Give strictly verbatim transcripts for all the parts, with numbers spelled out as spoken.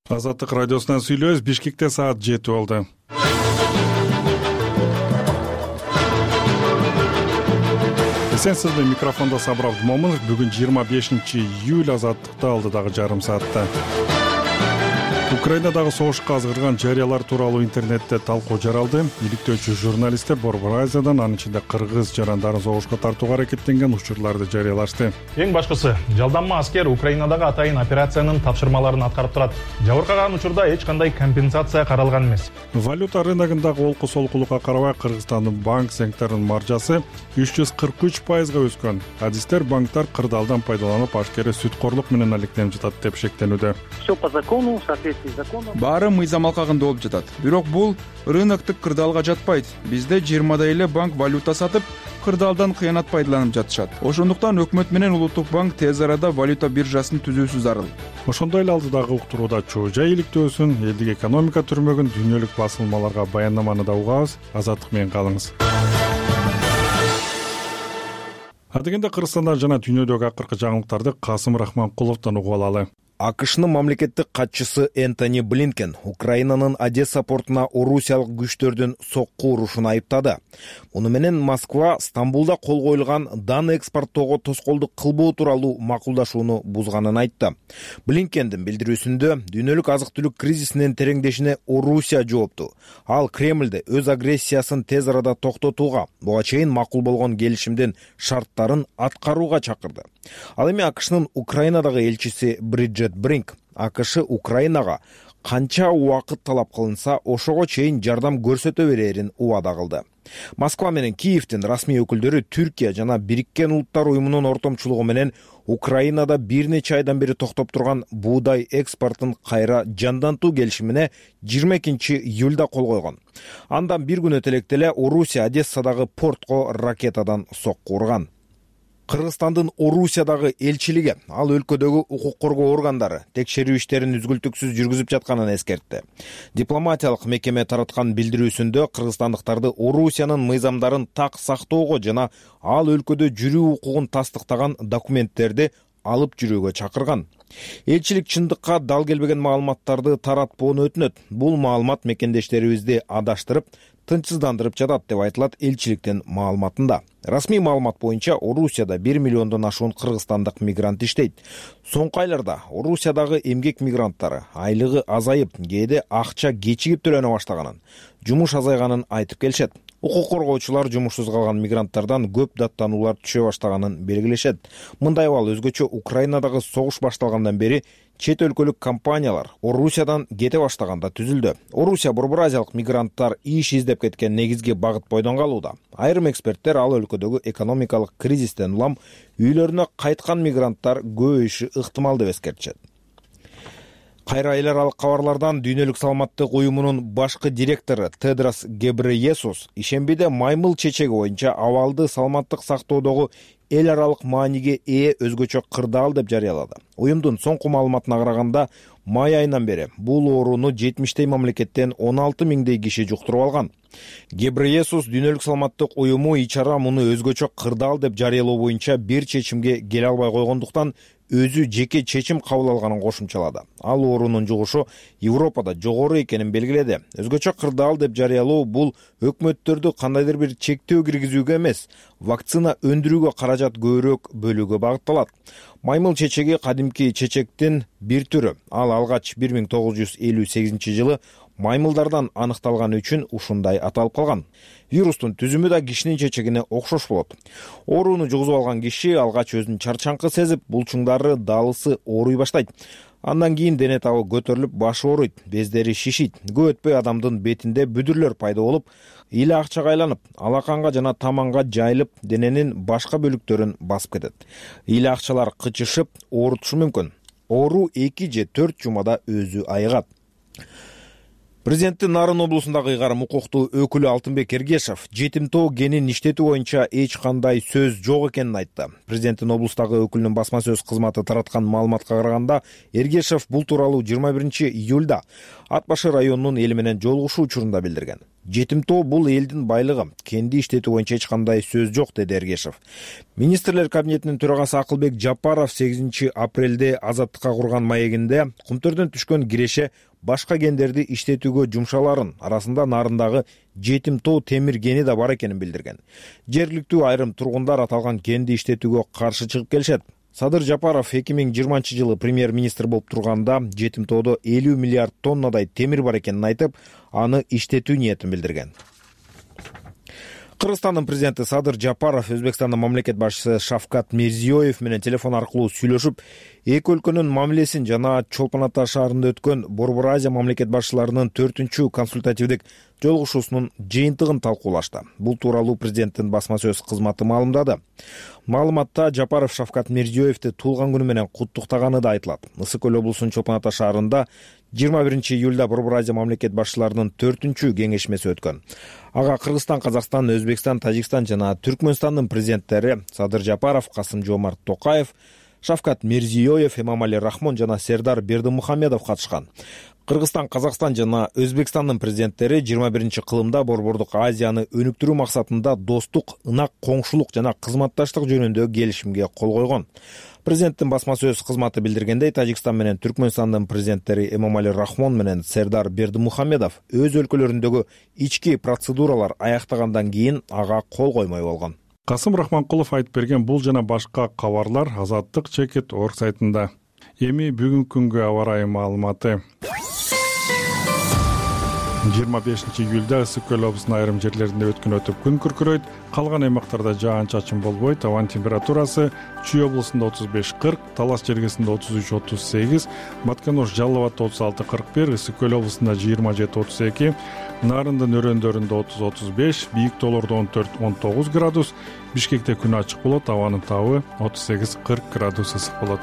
Азаттык радиосунан сүйлөбүз. Бишкекте саат жети болду. Эсенсизби, микрофондо Сабыр Абдумомунов. Бүгүн жыйырма бешинчи июль. Азаттыкта алдыдагы жарым саатта Украинадагы согушка азгырган жарыялар тууралуу интернетте талкуу жаралды. Иликтөөчү журналисттер Борбор Азиядан, анын ичинде кыргыз жарандарын согушка тартууга аракеттенген учурларды жарыялашты. Эң башкысы, жалданма аскер Украинадагы атайын операциянын тапшырмаларын аткарып турат. Жабыркаган учурда эч кандай компенсация каралган эмес. Валюта рыногундагы олку солкулукка карабай Кыргызстандын банк секторунун маржасы үч жүз кырк үч пайызга өскөн. Адистер банктар кырдаалдан пайдаланып ашкере сүткорлук менен алектенип жатат деп шектенүүдө. Все по закону, в соответствии с законом. Баары мыйзам алкагында болуп жатат. Бирок бул рыноктук кырдаалга жатпайт. Бизде жыйырмадай эле банк валюта сатып, кырдаалдан кыянат пайдаланып жатышат. Ошондуктан өкмөт менен Улуттук банк тез арада валюта биржасын түзүүсү зарыл. Ошондой эле алдыдагы уктурууда чоо жай иликтөөсүн, элдик экономика түрмөгүн, дүйнөлүк басылмаларга баяндаманы да угабыз. Азаттык менен калыңыз. Адегенде Кыргызстандан жана дүйнөдөгү акыркы жаңылыктарды Касым Рахманкуловдон угуп алалы. АКШнын мамлекеттик катчысы Энтони Блинкен Украинанын Одесса портуна орусиялык күчтөрдүн сокку урушун айыптады. Муну менен Москва Стамбулда кол коюлган дан экспорттоого тоскоолдук кылбоо тууралуу макулдашууну бузганын айтты. Блинкендин билдирүүсүндө дүйнөлүк азык-түлүк кризисинин тереңдешине Орусия жоопту. Ал Кремльде өз агрессиясын тез арада токтотууга, буга чейин макул болгон келишимдин шарттарын аткарууга чакырды. Ал эми АКШнын Украинадагы элчиси Бриджет Бринк АКШ Украинага канча убакыт талап кылынса, ошого чейин жардам көрсөтө берерин убада кылды. Москва менен Киевдин расмий өкүлдөрү Түркия жана Бириккен Улуттар уюмунун ортомчулугу менен Украинада бир нече айдан бери токтоп турган буудай экспортун кайра жандантуу келишимине жыйырма экинчи июлда кол койгон. Андан бир күн өтө электе эле Орусия Одессадагы портко ракетадан сокку урган. Кыргызстандын Орусиядагы элчилиги ал өлкөдөгү укук коргоо органдары текшерүү иштерин үзгүлтүксүз жүргүзүп жатканын эскертти. Дипломатиялык мекеме тараткан билдирүүсүндө кыргызстандыктарды Орусиянын мыйзамдарын так сактоого жана ал өлкөдө жүрүү укугун тастыктаган документтерди алып жүрүүгө чакырган. Элчилик чындыкка дал келбеген маалыматтарды таратпоону өтүнөт. Бул маалымат мекендештерибизди адаштырып, тынчсыздандырып жатат деп айтылат элчиликтин маалыматында. Расмий маалымат боюнча Орусияда бир миллиондон ашуун кыргызстандык мигрант иштейт. Соңку айларда Орусиядагы эмгек мигранттары айлыгы азайып, кээде акча кечигип төлөнө баштаганын, жумуш азайганын айтып келишет. Укук коргоочулар жумушсуз калган мигранттардан көп даттануулар түшө баштаганын белгилешет. Мындай абал өзгөчө Украинадагы согуш башталгандан бери чет өлкөлүк компаниялар Орусиядан кете баштаганда түзүлдү. Орусия Борбор Азиялык мигранттар иш издеп кеткен негизги багыт бойдон калууда. Айрым эксперттер ал өлкөдөгү экономикалык кризистен улам үйлөрүнө кайткан мигранттар көбөйүшү ыктымал деп эскертишет. Кайра эл аралык кабарлардан дүйнөлүк саламаттык уюмунун башкы директору Тедрос Гебрейесус ишембиде маймыл чечеги боюнча абалды саламаттык сактоодогу эл аралык мааниге ээ өзгөчө кырдаал деп жарыялады. Уюмдун соңку маалыматына караганда, май айынан бери бул ооруну жетимиштей мамлекеттен он алты миңдей киши жуктуруп алган. Гебрейесус дүйнөлүк саламаттык уюму ичара муну өзгөчө кырдаал деп жарыялоо боюнча бир чечимге келе албай койгондуктан өзү жеке чечим кабыл алганын кошумчалады. Ал оорунун жугушу Европада жогору экенин белгиледи. Өзгөчө кырдаал деп жарыялоо бул өкмөттөрдү кандайдыр бир чектөө киргизүүгө эмес, вакцина өндүрүүгө каражат көбүрөөк бөлүүгө багытталат. Маймыл чечеги кадимки чечектин бир түрү. Ал алгач бир миң тогуз жүз элүү сегизинчи жылы маймылдардан аныкталган үчүн ушундай аталып калган. Вирустун түзүмү да кишинин чечегине окшош болот. Ооруну жугузуп алган киши алгач өзүн чарчаңкы сезип, булчуңдары, даалысы ооруй баштайт. Андан кийин дене табы көтөрүлүп, башы ооруйт, бездери шишийт. Көп өтпөй адамдын бетинде бүдүрлөр пайда болуп, иле акчага айланып, алаканга жана таманга жайылып, дененин башка бөлүктөрүн басып кетет. Иле акчалар кычышып, оорутушу мүмкүн. Оору эки же төрт жумада өзү айыгат. Президенттин Нарын облусундагы ыйгарым укуктуу өкүлү Алтынбек Эргешев жетимтоо генин иштетүү боюнча эч кандай сөз жок экенин айтты. Президенттин облустагы өкүлүнүн басма сөз кызматы тараткан маалыматка караганда, Эргешев бул тууралуу жыйырма биринчи июлда Ат башы районунун эли менен жолугушуу учурунда билдирген. Жетимтоо бул элдин байлыгы, кенди иштетүү боюнча эч кандай сөз жок, деди Эргешев. Министрлер кабинетинин төрагасы Акылбек Жапаров сегизинчи апрелде Азаттыкка курган маегинде Кумтөрдөн түшкөн киреше башка кендерди иштетүүгө жумшаларын, арасында нарындагы жетимтоо темир кени да бар экенин билдирген. Жергиликтүү айрым тургундар аталган кенди иштетүүгө каршы чыгып келишет. Садыр Жапаров эки миң жыйырманчы жылы премьер-министр болуп турганда жетимтоодо элүү миллиард тоннадай темир бар экенин айтып, аны иштетүү ниетин билдирген. Кыргызстандын президенти Садыр Жапаров Өзбекстандын мамлекет башчысы Шавкат Мирзиёев менен телефон аркылуу сүйлөшүп, эки өлкөнүн мамилесин жана Чолпон Ата шаарында өткөн Борбор Азия мамлекет башчыларынын төртүнчү консультативдик жолугушуусунун жыйынтыгын талкуулашты. Бул тууралуу президенттин басма сөз кызматы маалымдады. Маалыматта Жапаров Шавкат Мирзиёевди туулган күнү менен куттуктаганы да айтылат. Ысык Көл облусунун Чолпон Ата шаарында жыйырма биринчи июлда Борбор Азия мамлекет башчыларынын төртүнчү кеңешмеси өткөн. Ага Кыргызстан, Казакстан, Өзбекстан, Тажикстан жана Түркмөнстандын президенттери Садыр Жапаров, Касым-Жомарт Токаев, Шавкат Мирзиёев, Эмомали Рахмон жана Сердар Бердимухамедов катышкан. Кыргызстан, Казакстан жана Өзбекстандын президенттери жыйырма биринчи кылымда Борбордук Азияны өнүктүрүү максатында достук, ынак коңшулук жана кызматташтык жөнүндө келишимге кол койгон. Президенттин басма сөз кызматы билдиргендей, Тажикстан менен Түркмөнстандын президенттери Эмомали Рахмон менен Сердар Бердимухамедов өз өлкөлөрүндөгү ички процедуралар аяктагандан кийин ага кол коймой болгон. Касым Рахманкулов айтып берген бул жана башка кабарлар Азаттык чекит орг сайтында. Эми бүгүнкү күнгө аба ырайы маалыматы. жыйырма бешинчи июлда Ысык Көл облусунун айрым жерлеринде өткөн өтүп күн күркүрөйт, калган аймактарда жаан-чачын болбойт. Абанын температурасы Чүй облусунда отуз беш кырк, Талас жергесинде отуз үч отуз сегиз, Матканош Жалал Абадта отуз алты кырк бир, Ысык Көл облусунда жыйырма жети отуз эки, Нарындын өрөөндөрүндө отуз отуз беш, бийик тоолордо он төрт он тогуз градус, Бишкекте күн ачык болот, абанын табы отуз сегиз кырк градус ысык болот.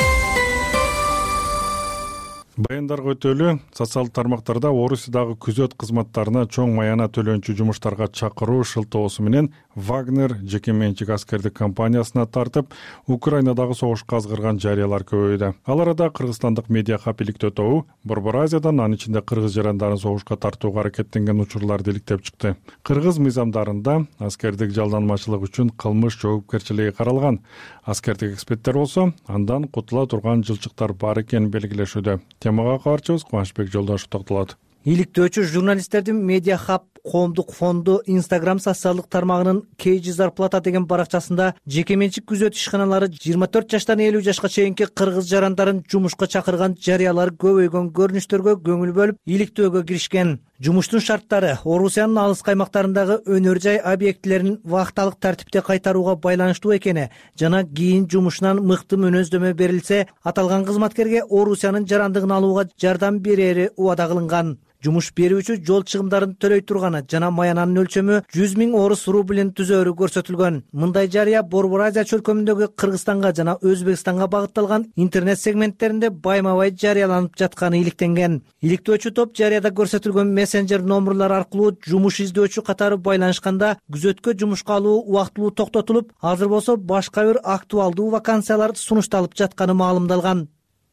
Баяндарга өтөлү, социалдык тармактарда Орусиядагы күзөт кызматтарына чоң маяна төлөнчү жумуштарга чакыруу шылтоосу менен Вагнер жеке менчик аскердик компаниясына тартып, Украинадагы согушка азгырган жарыялар көбөйдү. Ал арада кыргызстандык медиа хаб Иликтөө тобу Борбор Азиядан, анын ичинде кыргыз жарандарын согушка тартууга аракеттенген учурларды иликтеп чыкты. Кыргыз мыйзамдарында аскердик жалданмачылык үчүн кылмыш жоопкерчилиги каралган. Аскердик эксперттер болсо, андан кутула турган жылчыктар бар экенин белгилешүүдө. Темага кабарчыбыз Кубанычбек Жолдошев токтолот. Иликтөөчү журналисттердин Медиа хаб коомдук фонду Instagram социалдык тармагынын Кейджи Зарплата деген баракчасында жеке менчик күзөт ишканалары жыйырма төрт жаштан элүү жашка чейинки кыргыз жарандарын жумушка чакырган жарыялар көбөйгөн көрүнүштөргө көңүл бөлүп, иликтөөгө киришкен. Жумуштун шарттары Орусиянын алыс каймактарындагы өнөр жай объектилерин вакталык тартипте кайтарууга байланыштуу экени жана кийин жумушунан мыкты мүнөздөмө берилсе, аталган кызматкерге Орусиянын жарандыгын алууга жардам берери убада кылынган. Жумуш берүүчү жол чыгымдарын төлөй турганы жана маянанын өлчөмү жүз миң орус рублин түзөөрү көрсөтүлгөн. Мындай жарыя Борбор Азия чөлкөмүндөгү Кыргызстанга жана Өзбекстанга багытталган интернет сегменттеринде байма-бай жарыяланып жатканы иликтенген. Иликтөөчү топ жарыяда көрсөтүлгөн мессенджер номурлар аркылуу жумуш издөөчү катары байланышканда күзөткө жумушка алуу убактылуу токтотулуп, азыр болсо башка бир актуалдуу вакансиялар сунушталып жатканы маалымдалган.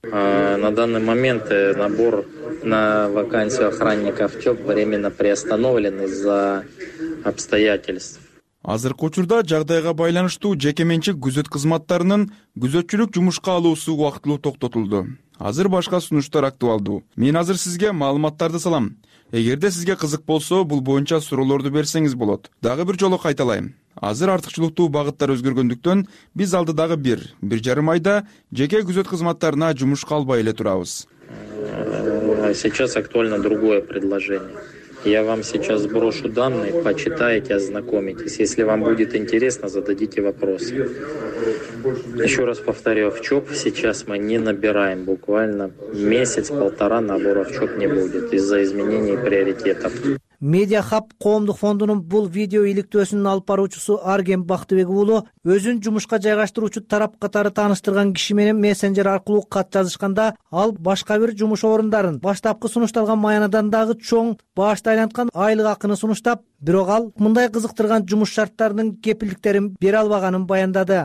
На данный момент набор на вакансию охранников ЧОП временно приостановлен из-за обстоятельств. Азыркы учурда жагдайга байланыштуу жеке менчик күзөт кызматтарынын күзөтчүлүк жумушка алуусу убактылуу токтотулду. Азыр башка сунуштар актуалдуу. Мен азыр сизге маалыматтарды салам. Эгерде сизге кызык болсо, бул боюнча суроолорду берсеңиз болот. Дагы бир жолу кайталайм. Азыр артыкчылыктуу багыттар өзгөргөндүктөн биз алдыдагы бир, бир жарым айда жеке күзөт кызматтарына жумушка албай эле турабыз. Сейчас актуально другое предложение. Я вам сейчас сброшу данные, почитайте, ознакомитесь. Если вам будет интересно, зададите вопросы. Еще раз повторю, в ЧОП сейчас мы не набираем. Буквально месяц-полтора набора в ЧОП не будет из-за изменений приоритетов. Медиа хаб коомдук фондунун бул видео иликтөөсүнүн алып баруучусу Арген Бактыбек уулу өзүн жумушка жайгаштыруучу тарап катары тааныштырган киши менен мессенджер аркылуу кат жазышканда, ал башка бир жумуш орундарын баштапкы сунушталган маянадан дагы чоң баашты айланткан айлык акыны сунуштап, бирок ал мындай кызыктырган жумуш шарттарынын кепилдиктерин бере албаганын баяндады.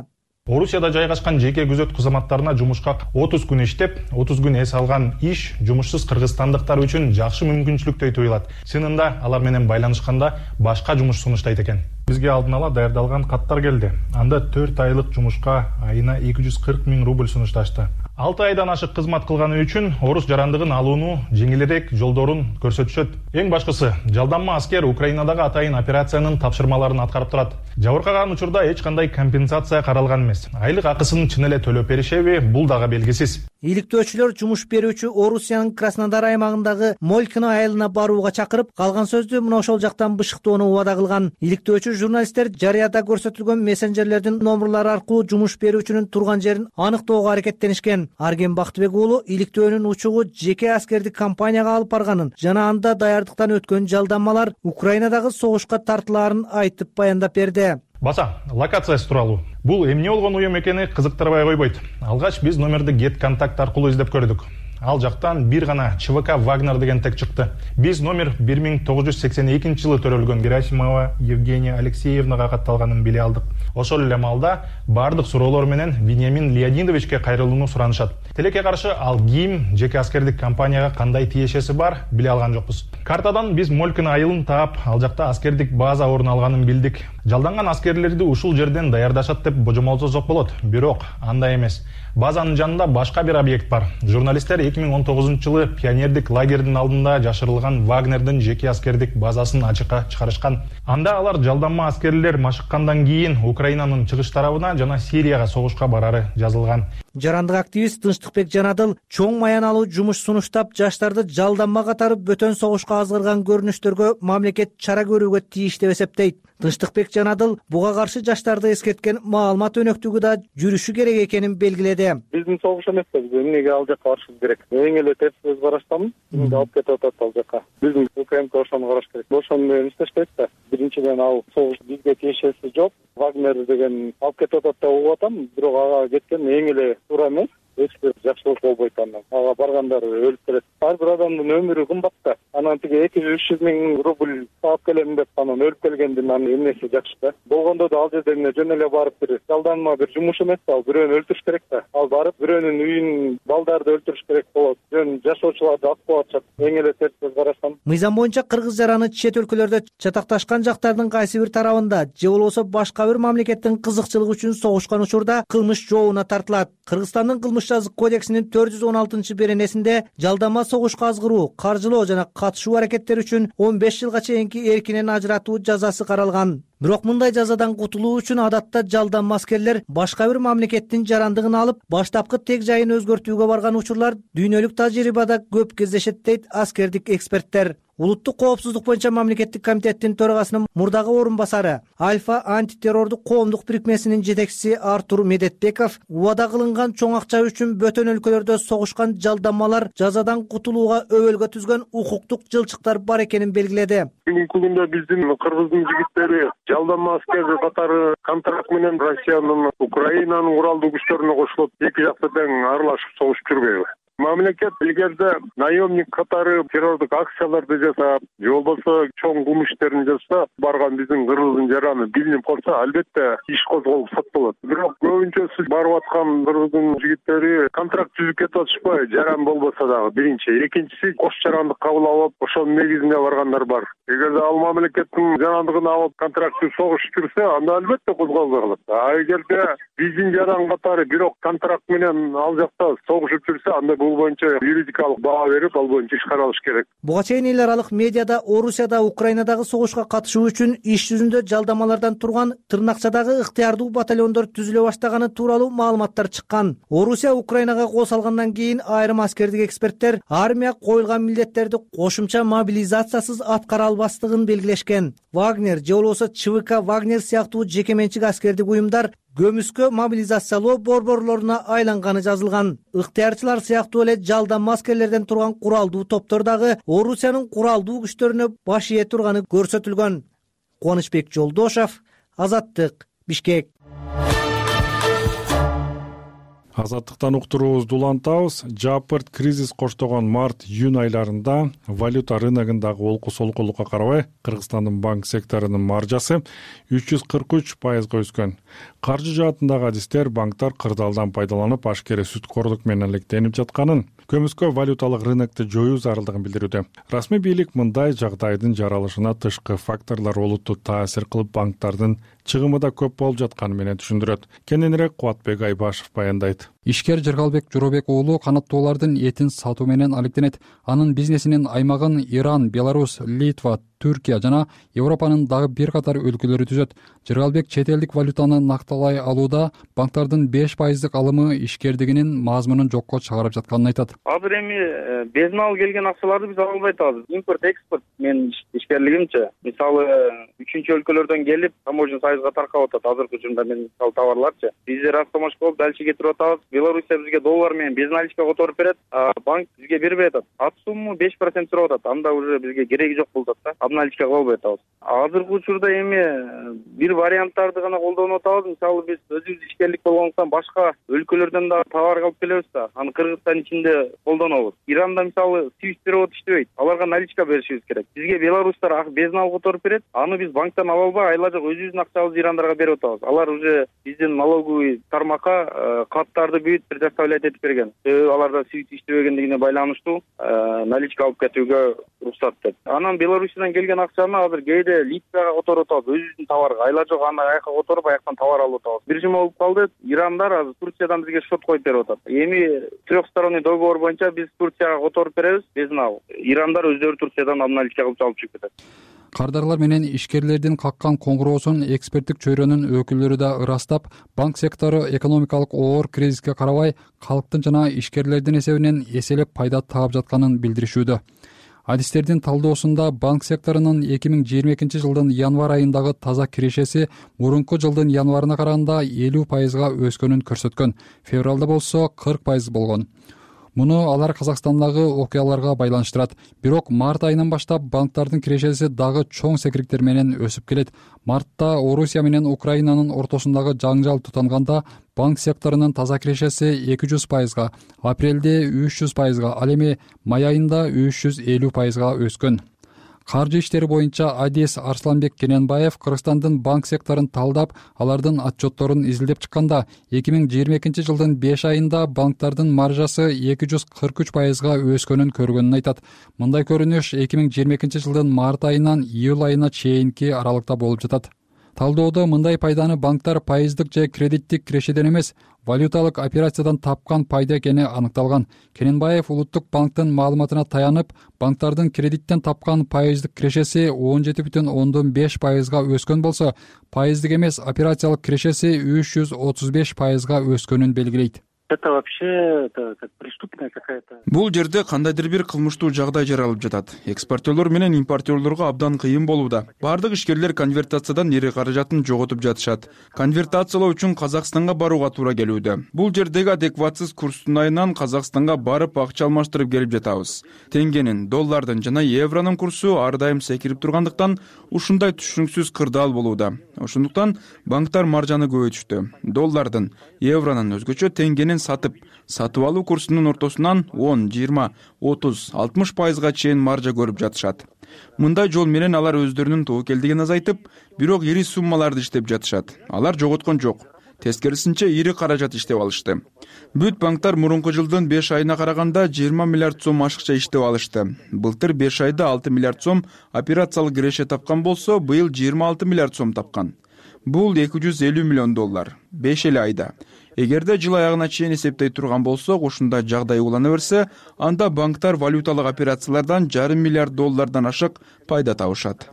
Орусияда жайгашкан жеке күзөт кызматтарына жумушка отуз күн иштеп, отуз күн эс алган иш жумушсуз кыргызстандыктар үчүн жакшы мүмкүнчүлүктөй туюлат. Чынында алар менен байланышканда башка жумуш сунуштайт экен. Бизге алдын ала даярдалган каттар келди. Анда төрт айлык жумушка айына эки жүз кырк миң рубль сунушташты. алты айдан ашык кызмат кылганы үчүн орус жарандыгын алууну жеңилирээк жолдорун көрсөтүшөт. Эң башкысы, жалданма аскер Украинадагы атайын операциянын тапшырмаларын аткарып турат. Жабыркаган учурда эч кандай компенсация каралган эмес. Айлык акысын чын эле төлөп беришеби, бул дагы белгисиз. Иликтөөчүлөр жумуш берүүчү Орусиянын Краснодар аймагындагы Молькино айылына барууга чакырып, калган сөздү мына ошол жактан бышыктоону убада кылган. Иликтөөчү журналисттер жарыяда көрсөтүлгөн мессенджерлердин номерлары аркылуу жумуш берүүчүнүн турган жерин аныктоого аракеттенишкен. Арген Бактыбек уулу иликтөөнүн учугу жеке аскердик компанияга алып барганын жана анда даярдыктан өткөн жалданмалар Украинадагы согушка тартылаарын айтып баяндап берди. Баса, локациясы тууралуу. Бул эмне болгон уюм экени кызыктырбай койбойт. Алгач биз номерди Get контакт аркылуу издеп көрдүк. Ал жактан бир гана ЧВК Вагнер деген тег чыкты. Биз номер бир миң тогуз жүз сексен экинчи жылы төрөлгөн Герасимова Евгения Алексеевнага катталганын биле алдык. Ошол эле маалда бардык суроолор менен Вениамин Леонидовичке кайрылууну суранышат. Тилекке каршы ал ким жеке аскердик компанияга кандай тиешеси бар биле алган жокпуз. Картадан биз Молькино айылын таап, ал жакта аскердик база орун алганын билдик. Жалданган аскерлерди ушул жерден даярдашат деп божомолсозок болот. Бирок андай эмес. Базанын жанында башка бир объект бар. Журналисттер эки миң он тогузунчу жылы пионердик лагердин алдында жашырылган Вагнердин жеке аскердик базасын ачыкка чыгарышкан. Анда алар жалданма аскерлер машыккандан кийин Украинанын чыгыш тарабына жана Сирияга согушка барары жазылган. Жарандык активист Тынчтыкбек Жанадыл чоң маяналуу жумуш сунуштап, жаштарды жалданма катары бөтөн согушка азгырган көрүнүштөргө мамлекет чара көрүүгө тийиш деп эсептейт. Тынчтыкбек Жанадыл буга каршы жаштарды эскерткен маалымат өнөктүгү да жүрүшү керек экенин белгиледи. Биздин согуш эмес, биз эмнеге ал жакка барышыбыз керек? Эң эле терс көз караштамын. Бизди алып кетип атат ал жакка. Биздин УКМК ошону караш керек. Ошону менен иштешпейт да. Биринчиден ал согуш бизге тиешеси жок. Вагнер деген алып кетип атат деп угуп атам, бирок ага кеткен эң эле туура эмес. Эч бир жакшылык болбойт андан. Ага баргандар өлүп келет. Ар бир адамдын өмүрү кымбат да. Анан тиги эки жүз үч жүз миң рубль алып келем деп анан өлүп келгендин анын эмнеси жакшы да. Болгондо да ал жерде эмне жөн эле барып бир жалданма бир жумуш эмес да, ал бирөөнү өлтүрүш керек да. Ал барып бирөөнүн үйүн, балдарды өлтүрүш керек болот. Жөн жашоочуларды атып атышат. Эң эле терс көз караштан. Мыйзам боюнча кыргыз жараны чет өлкөлөрдө чатакташкан жактардын кайсы бир тарабында же болбосо башка бир мамлекеттин кызыкчылыгы үчүн согушкан учурда кылмыш жообуна тартылат. Кыргызстандын кылмыш жазык кодексинин төрт жүз он алтынчы беренесинде жалданма согушка азгыруу, каржылоо жана катышуу аракеттери үчүн он беш жылга чейинки эркинен ажыратуу жазасы каралган. Бирок мындай жазадан кутулуу үчүн адатта жалданма аскерлер башка бир мамлекеттин жарандыгын алып, баштапкы тег жайын өзгөртүүгө барган учурлар дүйнөлүк тажрыйбада көп кездешет дейт аскердик эксперттер. Улуттук коопсуздук боюнча мамлекеттик комитеттин төрагасынын мурдагы орун басары, Альфа антитеррордук коомдук бирикмесинин жетекчиси Артур Медетбеков убада кылынган чоң акча үчүн бөтөн өлкөлөрдө согушкан жалданмалар жазадан кутулууга өбөлгө түзгөн укуктук жылчыктар бар экенин белгиледи. Бүгүнкү күндө биздин кыргыздын жигиттери жалданма аскер катары контракт менен Россиянын, Украинанын куралдуу күчтөрүнө кошулуп, эки жакта тең аралашып согушуп жүрбөйбү? Мамлекет эгерде наемник катары террордук акцияларды жасап, же болбосо чоң кылмыш иштерин жасап барган биздин кыргыздын жараны билинип калса, албетте иш козголуп соттолот. Бирок көбүнчөсү барып аткан кыргыздын жигиттери контракт түзүп кетип атышпайбы? Жаран болбосо дагы биринчи, экинчиси кош жарандык кабыл алып, ошонун негизинде баргандар бар. Эгерде ал мамлекеттин жарандыгын алып контрактты согуш жүрсө, анда албетте козголуп калат. А эгерде биздин жаран катары бирок контракт менен ал жакта согушуп жүрсө, анда бул боюнча юридикалык баа берип, ал боюнча иш каралыш керек. Буга чейин эл аралык медиада Орусияда Украинадагы согушка катышуу үчүн иш жүзүндө жалданмалардан турган тырнакчадагы ыктыярдуу батальондор түзүлө баштаганы тууралуу маалыматтар чыккан. Орусия Украинага кол салгандан кийин айрым аскердик эксперттер армия коюлган милдеттерди кошумча мобилизациясыз аткара албастыгын белгилешкен. Вагнер же болбосо ЧВК Вагнер сыяктуу жеке менчик аскердик уюмдар көмүскө мобилизациялоо борборлоруна айланганы жазылган. Ыктыярчылар сыяктуу эле жалданма аскерлерден турган куралдуу топтор дагы Орусиянын куралдуу күчтөрүнө баш ие турганы көрсөтүлгөн. Кубанычбек Жолдошов, Азаттык, Бишкек. Азаттыктан уктуруубузду улантабыз. Жаапырт кризис коштогон март-июнь айларында валюта рыногундагы олку солкулукка карабай Кыргызстандын банк секторунун маржасы үч жүз кырк үч пайызга өскөн. Каржы жаатындагы адистер банктар кырдаалдан пайдаланып ашкере сүткорлук менен алектенип жатканын, көмүскө валюталык рынокду жоюу зарылдыгын билдирүүдө. Расмий бийлик мындай жагдайдын жаралышына тышкы факторлор олуттуу таасир кылып банктардын чыгымы да көп болуп жатканы менен түшүндүрөт. Кененирээк Кубатбек Айбашев баяндайт. Ишкер Жыргалбек Жоробек уулу канаттуулардын этин сатуу менен алектенет. Анын бизнесинин аймагын Иран, Беларусь, Литва, Түркия жана Европанын дагы бир катар өлкөлөрү түзөт. Жыргалбек чет элдик валютаны накталай алууда банктардын беш пайыздык алымы ишкердигинин мазмунун жокко чыгарып жатканын айтат. Азыр эми безнал келген акчаларды биз ала албайт атабыз. Импорт, экспорт менин ишкерлигимче, мисалы үчүнчү өлкөлөрдөн келип таможня союзга таркап атат. Азыркы учурда мен мисалы товарларчы бизде растамаш болуп дальше кетирип атабыз. Белоруссия бизге доллар менен безналичка которуп берет, а банк бизге бербей атат. Ат сумму беш процент сурап атат. Анда уже бизге кереги жок болуп атат да. Обналичка кыла албай атабыз. Азыркы учурда эми бир варианттарды гана колдонуп атабыз. Мисалы биз өзүбүз ишкерлик болгондуктан башка өлкөлөрдөн дагы товар алып келебиз да. Аны Кыргызстан ичинде колдонобуз. Иранда мисалы свифт перевод иштебейт. Аларга наличка беришибиз керек. Бизге белорустар безнал которуп берет. Аны биз банктан ала албай, айла жок өзүбүздүн акчабызды ирандарга берип атабыз. Алар уже биздин налоговый тармакка каттарды бүт предоставлять этип берген. Аларда свифт иштебегендигине байланыштуу наличка алып кетүүгө уруксат деп. Анан Белоруссиядан келген акчаны азыр кээде Литвага которуп атабыз, өзүбүздүн товарга. Айла жок аны аяка которуп, аяктан товар алып атабыз. Бир жума болуп калды. Ирандар азыр Турциядан бизге счет коюп берип атат. Эми трехсторонний договор боюнча биз Турцияга которуп беребиз, безнал. Ирандар өздөрү Турциядан обналичка кылып алып чыгып кетет. Кардарлар менен ишкерлердин каккан коңгуроосун эксперттик чөйрөнүн өкүлдөрү да ырастап, банк сектору экономикалык оор кризиске карабай калктын жана ишкерлердин эсебинен эселеп пайда таап жатканын билдиришүүдө. Адистердин талдоосунда банк секторунун эки миң жыйырма экинчи жылдын январь айындагы таза кирешеси мурунку жылдын январына караганда элүү пайызга өскөнүн көрсөткөн. Февралда болсо кырк пайыз болгон. Муну алар Казакстандагы окуяларга байланыштырат. Бирок март айынан баштап банктардын кирешеси дагы чоң секириктер менен өсүп келет. Мартта Орусия менен Украинанын ортосундагы жаңжал тутанганда банк секторунун таза кирешеси эки жүз пайызга, апрелде үч жүз пайызга, ал эми май айында үч жүз элүү пайызга өскөн. Каржы иштери боюнча адис Арсланбек Кененбаев Кыргызстандын банк секторун талдап, алардын отчетторун изилдеп чыкканда, эки миң жыйырма экинчи жылдын беш айында банктардын маржасы эки жүз кырк үч пайызга өскөнүн көргөнүн айтат. Мындай көрүнүш эки миң жыйырма экинчи жылдын март айынан июль айына чейинки аралыкта болуп жатат. Талдоодо мындай пайданы банктар пайыздык же кредиттик кирешеден эмес, валюталык операциядан тапкан пайда экени аныкталган. Кененбаев Улуттук банктын маалыматына таянып, банктардын кредиттен тапкан пайыздык кирешеси он жети бүтүн ондон беш пайызга өскөн болсо, пайыздык эмес операциялык кирешеси үч жүз отуз беш пайызга өскөнүн белгилейт. Это вообще это как преступная какая-то. Бул жерде кандайдыр бир кылмыштуу жагдай жаралып жатат. Экспортерлор менен импортерлорго абдан кыйын болууда. Бардык ишкерлер конвертациядан эри каражатын жоготуп жатышат. Конвертациялоо үчүн Казакстанга барууга туура келүүдө. Бул жердеги адекватсыз курстун айынан Казакстанга барып акча алмаштырып келип жатабыз. Теңгенин, доллардын жана евронун курсу ар дайым секирип тургандыктан ушундай түшүнүксүз кырдаал болууда. Ошондуктан банктар маржаны көбөйтүштү. Доллардын, евронун өзгөчө теңгенин сатып, сатып алуу курсунун ортосунан он, жыйырма, отуз, алтымыш пайызга чейин маржа көрүп жатышат. Мындай жол менен алар өздөрүнүн тобокелдигин азайтып, бирок ири суммаларды иштеп жатышат. Алар жоготкон жок. Тескерисинче ири каражат иштеп алышты. Бүт банктар мурунку жылдын беш айына караганда жыйырма миллиард сом ашыкча иштеп алышты. Былтыр беш айда алты миллиард сом операциялык киреше тапкан болсо, быйыл жыйырма алты миллиард сом тапкан. Бул эки жүз элүү миллион доллар. беш эле айда. Эгерде жыл аягына чейин эсептей турган болсок, ушундай жагдай улана берсе, анда банктар валюталык операциялардан жарым миллиард доллардан ашык пайда табышат.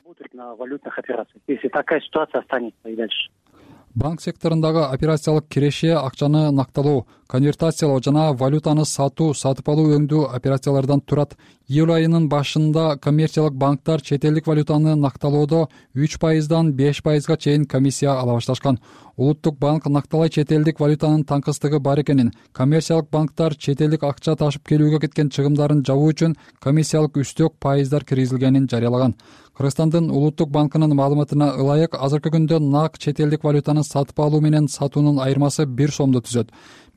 Если такая ситуация останется и дальше. Банк секторундагы операциялык киреше акчаны накталоо, конвертациялоо жана валютаны сатуу, сатып алуу өңдүү операциялардан турат. Июль айынын башында коммерциялык банктар чет элдик валютаны накталоодо үч пайыздан беш пайызга чейин комиссия ала башташкан. Улуттук банк накталай чет элдик валютанын таңкыстыгы бар экенин, коммерциялык банктар чет элдик акча ташып келүүгө кеткен чыгымдарын жабуу үчүн комиссиялык үстөк пайыздар киргизилгенин жарыялаган. Кыргызстандын Улуттук банкынын маалыматына ылайык, азыркы күндө нак чет элдик валютаны сатып алуу менен сатуунун айырмасы бир сомду түзөт.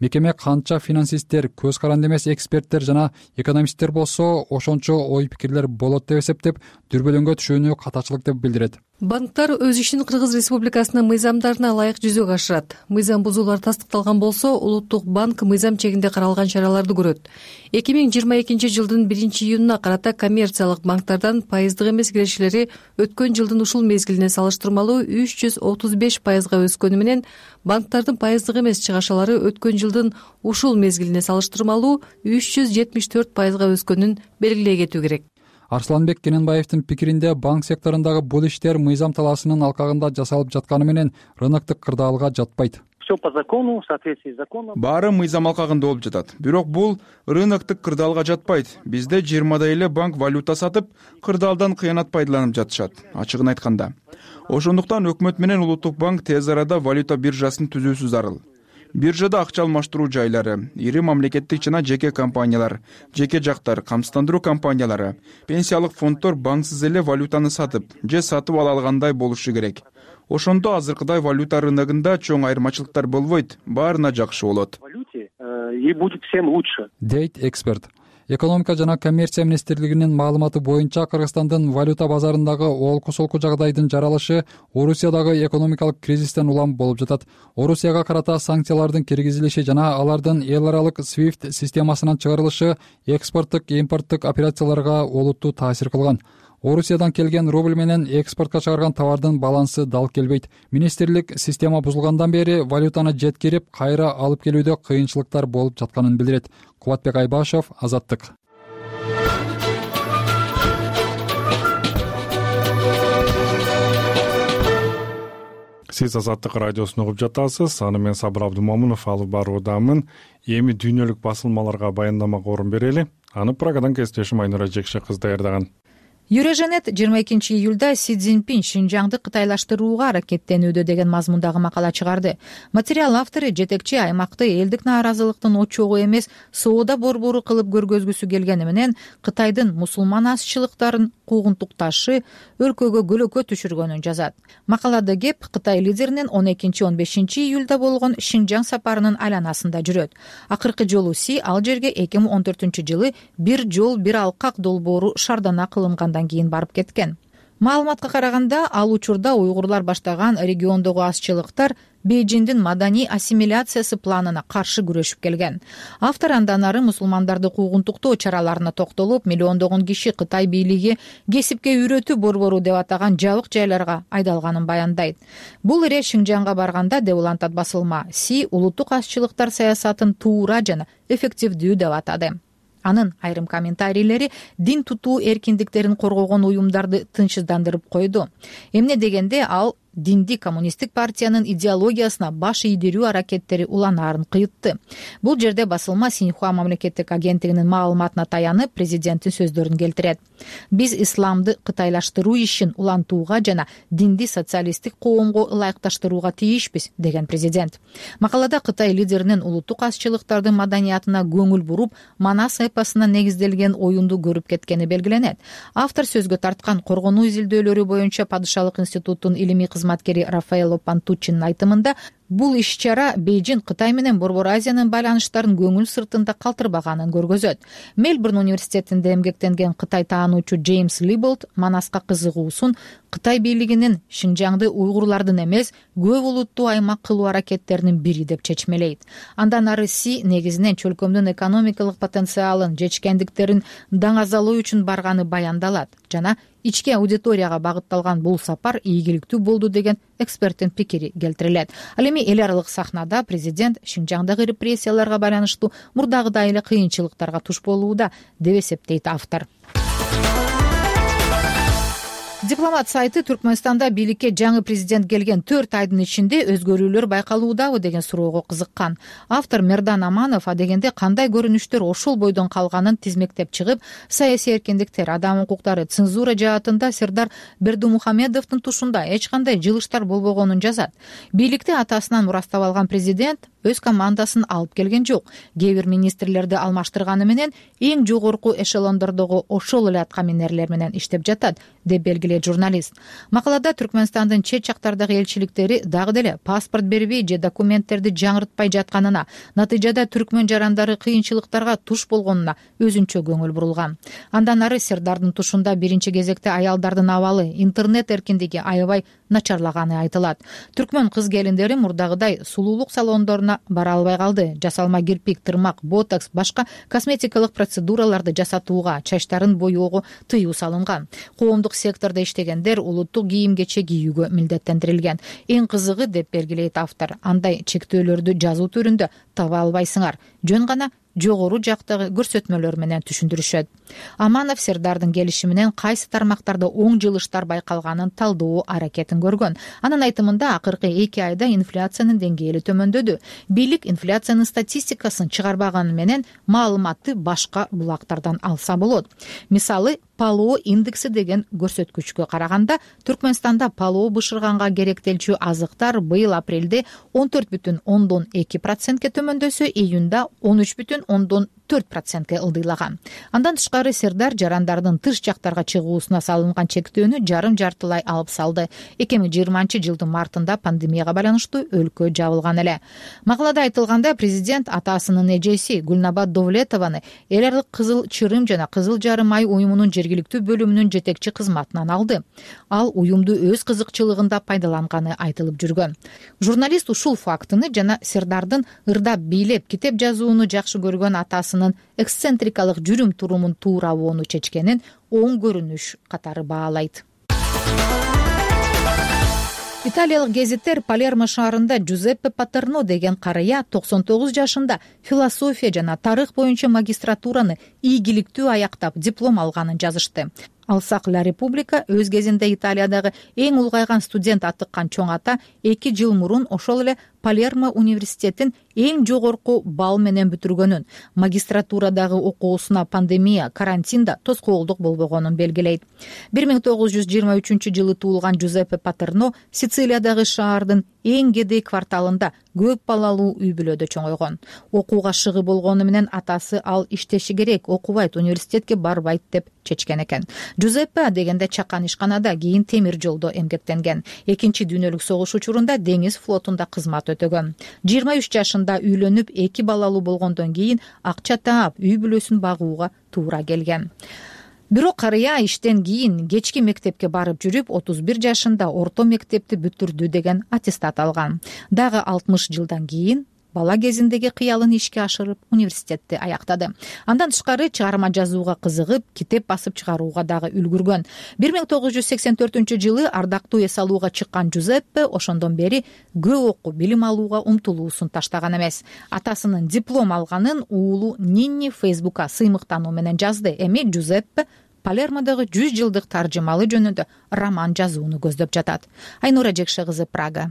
мекеме канча финансисттер, көз каранды эмес эксперттер жана экономисттер болсо ошончо ой пикирлер болот деп эсептеп, дүрбөлөңгө түшүүнү катачылык деп билдирет. Банктар өз ишин Кыргыз Республикасынын мыйзамдарына ылайык жүзөгө ашырат. Мыйзам бузуулар тастыкталган болсо, Улуттук банк мыйзам чегинде каралган чараларды көрөт. эки миң жыйырма экинчи жылдын биринчи июнуна карата коммерциялык банктардан пайыздык эмес кирешелери өткөн жылдын ушул мезгилине салыштырмалуу үч жүз отуз беш пайызга өскөнү менен, банктардын пайыздык эмес чыгашалары өткөн жылдын ушул мезгилине салыштырмалуу үч жүз жетимиш төрт пайызга өскөнүн белгилей кетүү керек. Арсланбек Кененбаевдин пикиринде, банк секторундагы бул иштер мыйзам талаасынын алкагында жасалып жатканы менен рыноктук кырдаалга жатпайт. Все по закону, в соответствии с законом. Баары мыйзам алкагында болуп жатат. Бирок бул рыноктук кырдаалга жатпайт. Бизде жыйырмада эле банк валюта сатып, кырдаалдан кыянат пайдаланып жатышат, ачыгын айтканда. Ошондуктан өкмөт менен Улуттук банк тез арада валюта биржасын түзүүсү зарыл. Биржада акча алмаштыруу жайлары, ири мамлекеттик жана жеке компаниялар, жеке жактар, камсыздандыруу компаниялары, пенсиялык фонддор банксыз эле валютаны сатып же сатып ала алгандай болушу керек. Ошондо азыркыдай валюта рыногунда чоң айырмачылыктар болбойт, баарына жакшы болот. Валюте и будет всем лучше, дейт эксперт. Экономика жана коммерция министрлигинин маалыматы боюнча, Кыргызстандын валюта базарындагы олку-солку жагдайдын жаралышы Орусиядагы экономикалык кризистен улам болуп жатат. Орусияга карата санкциялардын киргизилиши жана алардын эл аралык свифт системасынан чыгарылышы экспорттук, импорттук операцияларга олуттуу таасир кылган. Орусиядан келген рубль менен экспортко чыгарган товардын балансы дал келбейт. Министрлик система бузулгандан бери валютаны жеткирип, кайра алып келүүдө кыйынчылыктар болуп жатканын билдирет. Кубатбек Айбашев, Азаттык. Сиз Азаттык радиосун угуп жатасыз. Аны мен Сабыр Абдумомунов алып баруудамын. Эми дүйнөлүк басылмаларга баяндамага орун берели. Аны Прагадан кесиптешим Айнура Жекше кыз даярдаган. Юроженет жыйырма экинчи июлда Си Цзиньпин Шинжаңды кытайлаштырууга аракеттенүүдө деген мазмундагы макала чыгарды. Материал автору жетекчи аймакты элдик нааразылыктын очогу эмес, соода борбору кылып көргөзгүсү келгени менен Кытайдын мусулман азчылыктарын куугунтукташы өлкөгө көлөкө түшүргөнүн жазат. Макалада кеп Кытай лидеринин он экинчи он бешинчи июлда болгон Шинжаң сапарынын айланасында жүрөт. Акыркы жолу Си ал жерге эки миң он төртүнчү жылы бир жол бир алкак долбоору шардана кылынгандан кийин барып кеткен. Маалыматка караганда, ал учурда уйгурлар баштаган региондогу азчылыктар Бейжиңдин маданий ассимиляциясы планына каршы күрөшүп келген. Автор андан ары мусулмандарды куугунтуктоо чараларына токтолуп, миллиондогон киши Кытай бийлиги кесипке үйрөтүү борбору деп атаган жабык жайларга айдалганын баяндайт. Бул ире Шинжаңга барганда, деп улантат басылма, Си улуттук азчылыктар саясатын туура жана эффективдүү деп атады. Анын айрым комментарийлери дин тутуу эркиндиктерин коргогон уюмдарды тынчсыздандырып койду. Эмне дегенде, ал динди коммунисттик партиянын идеологиясына баш ийдирүү аракеттери уланаарын кыйытты. Бул жерде басылма Синьхуа мамлекеттик агенттигинин маалыматына таянып, президенттин сөздөрүн келтирет. Биз исламды кытайлаштыруу ишин улантууга жана динди социалисттик коомго ылайыкташтырууга тийишпиз, деген президент. Макалада Кытай лидеринин улуттук азчылыктардын маданиятына көңүл буруп, Манас эпосуна негизделген оюнду көрүп кеткени белгиленет. Автор сөзгө тарткан коргонуу изилдөөлөрү боюнча Падышалык институттун илимий кызматкери Рафаэло Пантуччинин айтымында, бул иш-чара Бейжиң Кытай менен Борбор Азиянын байланыштарын көңүл сыртында калтырбаганын көргөзөт. Мельбурн университетинде эмгектенген Кытай таануучу Джеймс Либолт Манаска кызыгуусун Кытай бийлигинин Шинжаңды уйгурлардын эмес, көп улуттуу аймак кылуу аракеттеринин бири деп чечмелейт. Андан ары Си негизинен чөлкөмдүн экономикалык потенциалын, жетишкендиктерин даңазалоо үчүн барганы баяндалат жана ички аудиторияга багытталган бул сапар ийгиликтүү болду деген эксперттин пикири келтирилет. Ал эми эл аралык сахнада президент Шинжаңдагы репрессияларга байланыштуу мурдагыдай эле кыйынчылыктарга туш болууда, деп эсептейт автор. Дипломат сайты Түркмөнстанда бийликке жаңы президент келген төрт айдын ичинде өзгөрүүлөр байкалуудабы деген суроого кызыккан. Автор Мердан Аманов адегенде кандай көрүнүштөр ошол бойдон калганын тизмектеп чыгып, саясий эркиндиктер, адам укуктары, цензура жаатында Сердар Бердумухамедовдун тушунда эч кандай жылыштар болбогонун жазат. Бийликти атасынан мурастап алган президент өз командасын алып келген жок. Кээ бир министрлерди алмаштырганы менен эң жогорку эшелондордогу ошол эле аткаминерлер менен иштеп жатат, деп белгилейт эле журналист. Макалада Түркмөнстандын чет жактардагы элчиликтери дагы деле паспорт бербей же документтерди жаңыртпай жатканына, натыйжада түркмөн жарандары кыйынчылыктарга туш болгонуна өзүнчө көңүл бурулган. Андан ары Сердардын тушунда биринчи кезекте аялдардын абалы, интернет эркиндиги аябай начарлаганы айтылат. Түркмөн кыз келиндери мурдагыдай сулуулук салондоруна бара албай калды. Жасалма кирпик, тырмак, ботокс, башка косметикалык процедураларды жасатууга, чачтарын боyoого тыюу салынган. Коомдук сектордо иштегендер улуттук кийим-кече кийүүгө милдеттендирилген. Эң кызыгы, деп белгилейт автор, андай чектөөлөрдү жазуу түрүндө таба албайсыңар. Жөн гана жогору жактагы көрсөтмөлөр менен түшүндүрүшөт. Аманов Сердардын келиши менен кайсы тармактарда оң жылыштар байкалганын талдоо аракетин көргөн. Анын айтымында акыркы эки айда инфляциянын деңгээли төмөндөдү. Бийлик инфляциянын статистикасын чыгарбаганы менен маалыматты башка булактардан алса болот. Мисалы, палоо индекси деген көрсөткүчкө караганда Түркмөнстанда палоо бышырганга керектелчү азыктар быйыл апрелде он төрт бүтүн ондон эки процентке төмөндөсө, июнда он үч бүтүн ондон төрт процентке ылдыйлаган. Андан тышкары Сердар жарандардын тыш жактарга чыгуусуна салынган чектөөнү жарым жартылай алып салды. эки миң жыйырманчы жылдын мартында пандемияга байланыштуу өлкө жабылган эле. Макалада айтылгандай, президент атасынын эжеси Гүлнабат Довлетованы эл аралык Кызыл Чырым жана Кызыл Жарым ай уюмунун жергиликтүү бөлүмүнүн жетекчи кызматынан алды. Ал уюмду өз кызыкчылыгында пайдаланганы айтылып жүргөн. Журналист ушул фактыны жана Сердардын ырдап бийлеп китеп жазууну жакшы көргөн атасынын эксцентрикалык жүрүм турумун туурабоону чечкенин оң көрүнүш катары баалайт. Италиялык гезиттер Палермо шаарында Джузеппе Патерно деген карыя токсон тогуз жашында философия жана тарых боюнча магистратураны ийгиликтүү аяктап диплом алганын жазышты. Алсак Ла Република өз кезинде Италиядагы эң улгайган студент атыккан чоң ата эки жыл мурун ошол эле Палермо университетин эң жогорку балл менен бүтүргөнүн, магистратурадагы окуусуна пандемия, карантинда тоскоолдук болбогонун белгилейт. бир миң тогуз жүз жыйырма үчүнчү жылы туулган Джузеппе Патерно Сицилиядагы шаардын эң кедей кварталында көп балалуу үй бүлөдө чоңойгон. Окууга шыгы болгону менен атасы ал иштеши керек, окубайт, университетке барбайт деп чечкен экен. Джузеппе дегенде чакан ишканада, кийин темир жолдо эмгектенген. Экинчи дүйнөлүк согуш учурунда деңиз флотунда кызмат өтөгөн. жыйырма үч жашында үйлөнүп, эки балалуу болгондон кийин акча таап, үй бүлөсүн багууга туура келген. Бирок карыя иштен кийин кечки мектепке барып жүрүп, отуз бир жашында орто мектепти бүтүрдү деген аттестат алган. Дагы алтымыш жылдан кийин бала кезиндеги кыялын ишке ашырып, университетти аяктады. Андан тышкары чыгарма жазууга кызыгып, китеп басып чыгарууга дагы үлгүргөн. бир миң тогуз жүз сексен төртүнчү жылы ардактуу эс алууга чыккан Джузеппе ошондон бери көп окуу, билим алууга умтулуусун таштаган эмес. Атасынын диплом алганын уулу Нинни Фейсбукка сыймыктануу менен жазды. Эми Джузеппе Палермодогу жүз жылдык таржымалы жөнүндө роман жазууну көздөп жатат. Айнура Жекше кызы, Прага.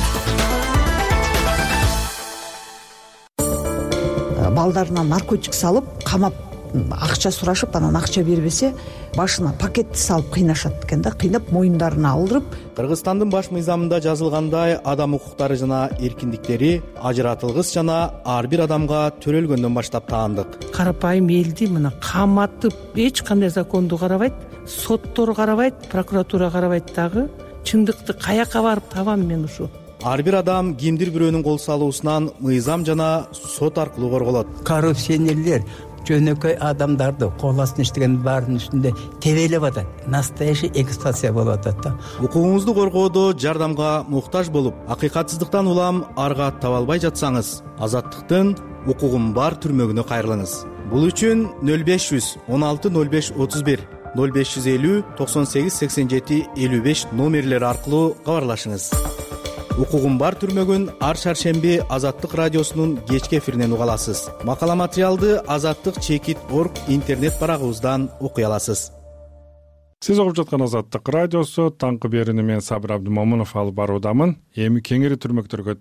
Балдарына наркотик салып, камап, акча сурашып, анан акча бербесе, башына пакетти салып кыйнашат экен да, кыйнап моюндарына алдырып. Кыргызстандын баш мыйзамында жазылгандай, адам укуктары жана эркиндиктери ажыратылгыс жана ар бир адамга төрөлгөндөн баштап таандык. Карапайым элди мына каматып, эч кандай законду карабайт, соттор карабайт, прокуратура карабайт дагы. Чындыкты каяка барып табам мен ушу? Ар бир адам кимдир бирөөнүн кол салуусунан мыйзам жана сот аркылуу корголот. Коррупционерлер жөнөкөй адамдарды кол астына иштеген баардын үстүндө тебелеп атат. Настоящий эксплуатация болуп атат да. Укугуңузду коргоодо жардамга муктаж болуп, акыйкатсыздыктан улам арга таба албай жатсаңыз, Азаттыктын укугум бар түрмөгүнө кайрылыңыз. Бул үчүн нөл беш жүз он алты нөл беш отуз бир, нөл беш жүз элүү токсон сегиз сексен жети элүү беш номерлери аркылуу кабарлашыңыз. Укугум бар түрмөгүн ар шаршемби Азаттык радиосунун кечки эфиринен уга аласыз. Макала материалды Азаттык чекит точка орг интернет барагыбыздан окуй аласыз. Сиз угуп жаткан Азаттык радиосу, таңкы берүүнү мен Сабыр Абдымомунов алып баруудамын. Эми кеңири түрмөктөргө өтөлү.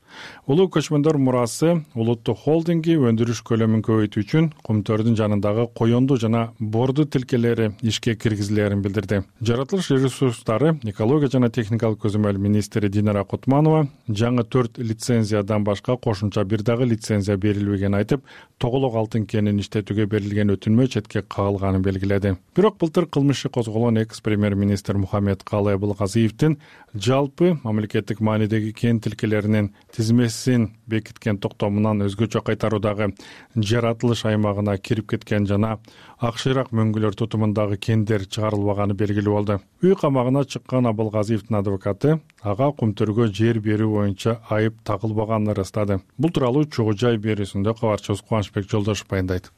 Улуу көчмөндөр мурасы улуттук холдинги өндүрүш көлөмүн көбөйтүү үчүн Кумтөрдүн жанындагы коёнду жана борду тилкелери ишке киргизилерин билдирди. Жаратылыш ресурстары, экология жана техникалык көзөмөл министри Динара Кутманова жаңы төрт лицензиядан башка кошумча бир дагы лицензия берилбегенин айтып, тоголок алтын кенин иштетүүгө берилген өтүнмө четке кагылганын белгиледи. Бирок былтыр кылмышы козголгон экс премьер-министр Мухаммед Калый Абылгазиевдин жалпы мамлекеттик маанидеги кен тилкелеринин тизмесин бекиткен токтомунан өзгөчө кайтаруудагы жаратылыш аймагына кирип кеткен жана акшыйрак мөңгүлөр тутумундагы кендер чыгарылбаганы белгилүү болду. Үй камагына чыккан Абылгазиевдин адвокаты ага Кумтөргө жер берүү боюнча айып тагылбаганын ырастады. Бул тууралуу чогуу жай берүүсүндө кабарчыбыз Кубанычбек Жолдошов баяндайт.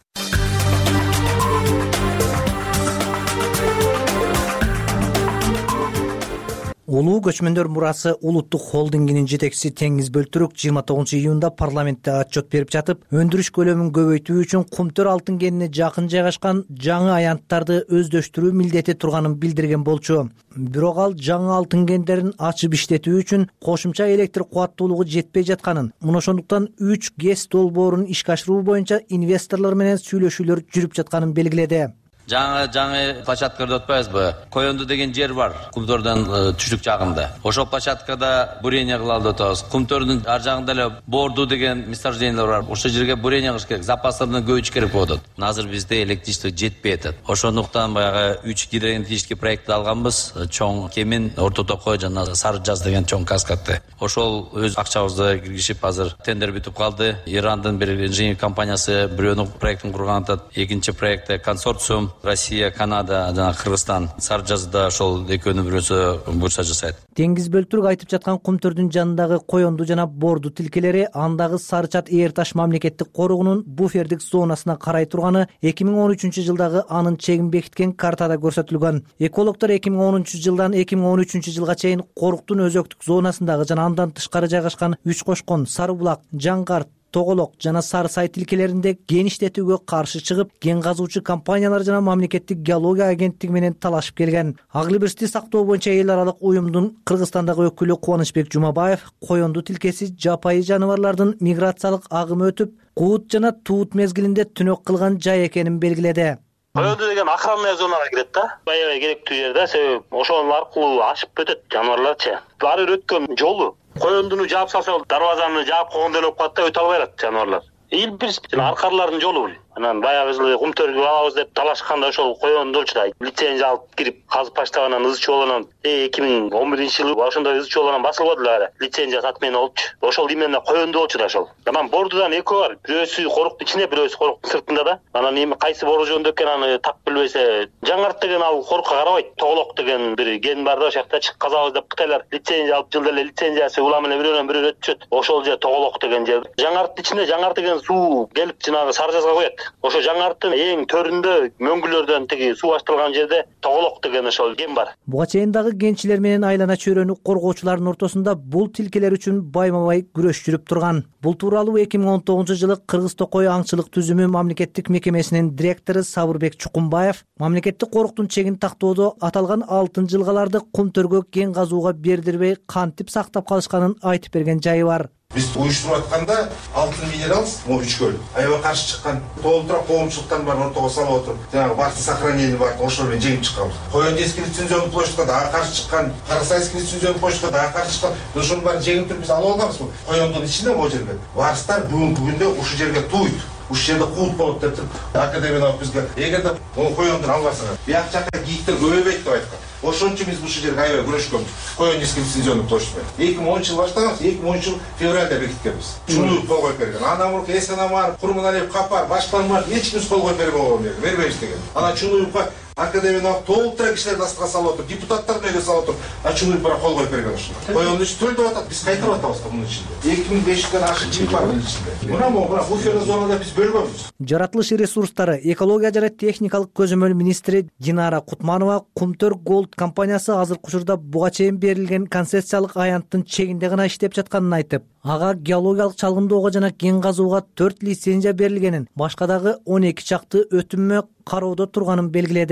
Улуу көчмөндөр мурасы улуттук холдингинин жетекчиси Теңиз Бөлтүрүк жыйырма тогузунчу июнда парламентте отчет берип жатып, өндүрүш көлөмүн көбөйтүү үчүн Кумтөр алтын кенине жакын жайгашкан жаңы аянттарды өздөштүрүү милдети турганын билдирген болчу. Бирок ал жаңы алтын кендерин ачып иштетүү үчүн кошумча электр кубаттуулугу жетпей жатканын, мына ошондуктан үч ГЭС долбоорун ишке ашыруу боюнча инвесторлор менен сүйлөшүүлөр жүрүп жатканын белгиледи. Жаңы жаңы площадкаларды өтпөйбүзбү? Коёнду деген жер бар Кумтөрдөн түштүк жагында. Ошол площадкада бурение кылып атабыз. Кумтөрдүн ар жагында эле борду деген месторождениялар бар. Ошол жерге бурение кылыш керек, запастарды көбөйтүш керек болот. Азыр бизде электричество жетпей атат. Ошондуктан баягы үч гидроэнергетический проектти алганбыз. Чоң Кемин, Орто Токой жана Сары Жаз деген чоң каскадты. Ошол өз акчабызды киргизип азыр тендер бүтүп калды. Ирандын бир инженер компаниясы бирөөнү проектин курган атат. Экинчи проектте консорциум Россия, Канада жана Кыргызстан Сары Жазда ошол экөөнүн бирөөсү буюрса жасайт. Теңиз Бөлтүрүк айтып жаткан Кумтөрдүн жанындагы коёнду жана борду тилкелери андагы Сарычат Эр таш мамлекеттик коруугунун буфердик зонасына карай турганы эки миң он үчүнчү жылдагы анын чегин бекиткен картада көрсөтүлгөн. Экологдор эки миң онунчу жылдан эки миң он үчүнчү жылга чейин коруктун өзөктүк зонасындагы жана андан тышкары жайгашкан Үч Кошкон, Сары Булак, Жаңгар, Тоголок жана Сары Сай тилкелеринде кен иштетүүгө каршы чыгып, кен казуучу компаниялар жана мамлекеттик геология агенттиги менен талашып келген. Аглибирсти сактоо боюнча эл аралык уюмдун Кыргызстандагы өкүлү Кубанычбек Жумабаев коёнду тилкеси жапайы жаныбарлардын миграциялык агымы өтүп, куут жана туут мезгилинде түнөк кылган жай экенин белгиледи. Коёнду деген охранная зонага кирет да. Аябай керектүү жерде, себеби ошонун аркылуу ашып өтөт жаныбарларчы. Ар бир өткөн жолу коёндуну жаап салса, дарбазаны жаап койгондой болуп калат да, өтө албай атат жаныбарлар. Ил бир аркарлардын жолу бул. Анан баягы жылы Кумтөргө алабыз деп талашканда ошол коёндулчу да лицензия алып кирип казып баштагандан ызы чууланан эки миң он биринчи жылы ошондой ызы чууланан басылбады эле лицензия отмена болчу. Ошол именно коёнду болчу да ошол. Анан бордудан экөө бар. Бирөөсү коруктун ичинде, бирөөсү коруктун сыртында да. Анан эми кайсы бору жөнүндө экен аны так билбесе, Жаңарт деген ал корукка карабайт. Тоголок деген бир ген бар да, ошол жакта чык казабыз деп Кытайлар лицензия алып жылда эле лицензиясы улам эле бирөөнөн бирөө өтүшөт. Ошол жер Тоголок деген жер. Жаңарттын ичинде Жаңар деген суу келип жанагы Сары Жазга коет. Ошо Жаңарттын эң төрүндө мөңгүлөрдөн тиги суу баштырылган жерде Тоголок деген ошол ген бар. Буга чейин дагы кенчилер менен айлана чөйрөнү коргоочулардын ортосунда бул тилкелер үчүн байма-бай күрөш жүрүп турган. Бул тууралуу эки миң он тогузунчу жылы Кыргыз Токой аңчылык түзүмү мамлекеттик мекемесинин директору Сабырбек Чукумбаев мамлекеттик коруктун чегин тактоодо аталган алтын жылгаларды Кумтөргө кен казууга бердирбей кантип сактап калышканын айтып берген жайы бар. Биз уюштуруп атканда алтын минерал могу үч көл аябай каршы чыккан, толтура коомчулуктан бар ортого салып отуруп, жанагы бакты сохранение бар, ошол менен жеңип чыкканбыз. Коён эски лицензионный площадька дагы каршы чыккан, Карасайский лицензионный площадька дагы каршы чыккан. Ошонун баарын жеңип туруп биз алып алганбыз. Коёндун ичинде могу жерге барыстар бүгүнкү күндө ушул жерге туйт, ушул жерде куут болот деп туруп академиядан бизге эгерде могу коёндун албасаңар, бияк жакка кийиктер көбөйбөйт деп айткан. Ошон үчүн биз ушул жерге аябай күрөшкөнбүз. Коён эски лицензионный площадь. эки миң онунчу жыл баштаганбыз, эки миң онунчу жыл февралда бекиткенбиз. Чунуй кол коюп берген. Андан мурку Эсенамар, Курманалиев, Капар, башкалар эч ким кол коюп бербей койгон берген. Бербейбиз деген. Анан Чунуйукка академиядан толтура кишилер дастыкка салып отуруп, депутаттардын өйгө салып отуруп, а Чунуйук бара кол коюп берген ушул. Коёндун ичи төлдөп атат, биз кайтарып атабыз мунун ичинде. эки миң беш жүздөн ашык жер бар мунун ичинде. Мына могу мына буферный зонада биз бөлгөнбүз. Жаратылыш ресурстары, экология жана техникалык көзөмөл министри Динара Кутманова Кумтөр Голд компаниясы азыркы учурда буга чейин берилген концессиялык аянттын чегинде гана иштеп жатканын айтып, ага геологиялык чалгындоого жана кен казууга төрт лицензия берилгенин, башка дагы он эки чакты өтүнмө кароодо турганын белгиледи.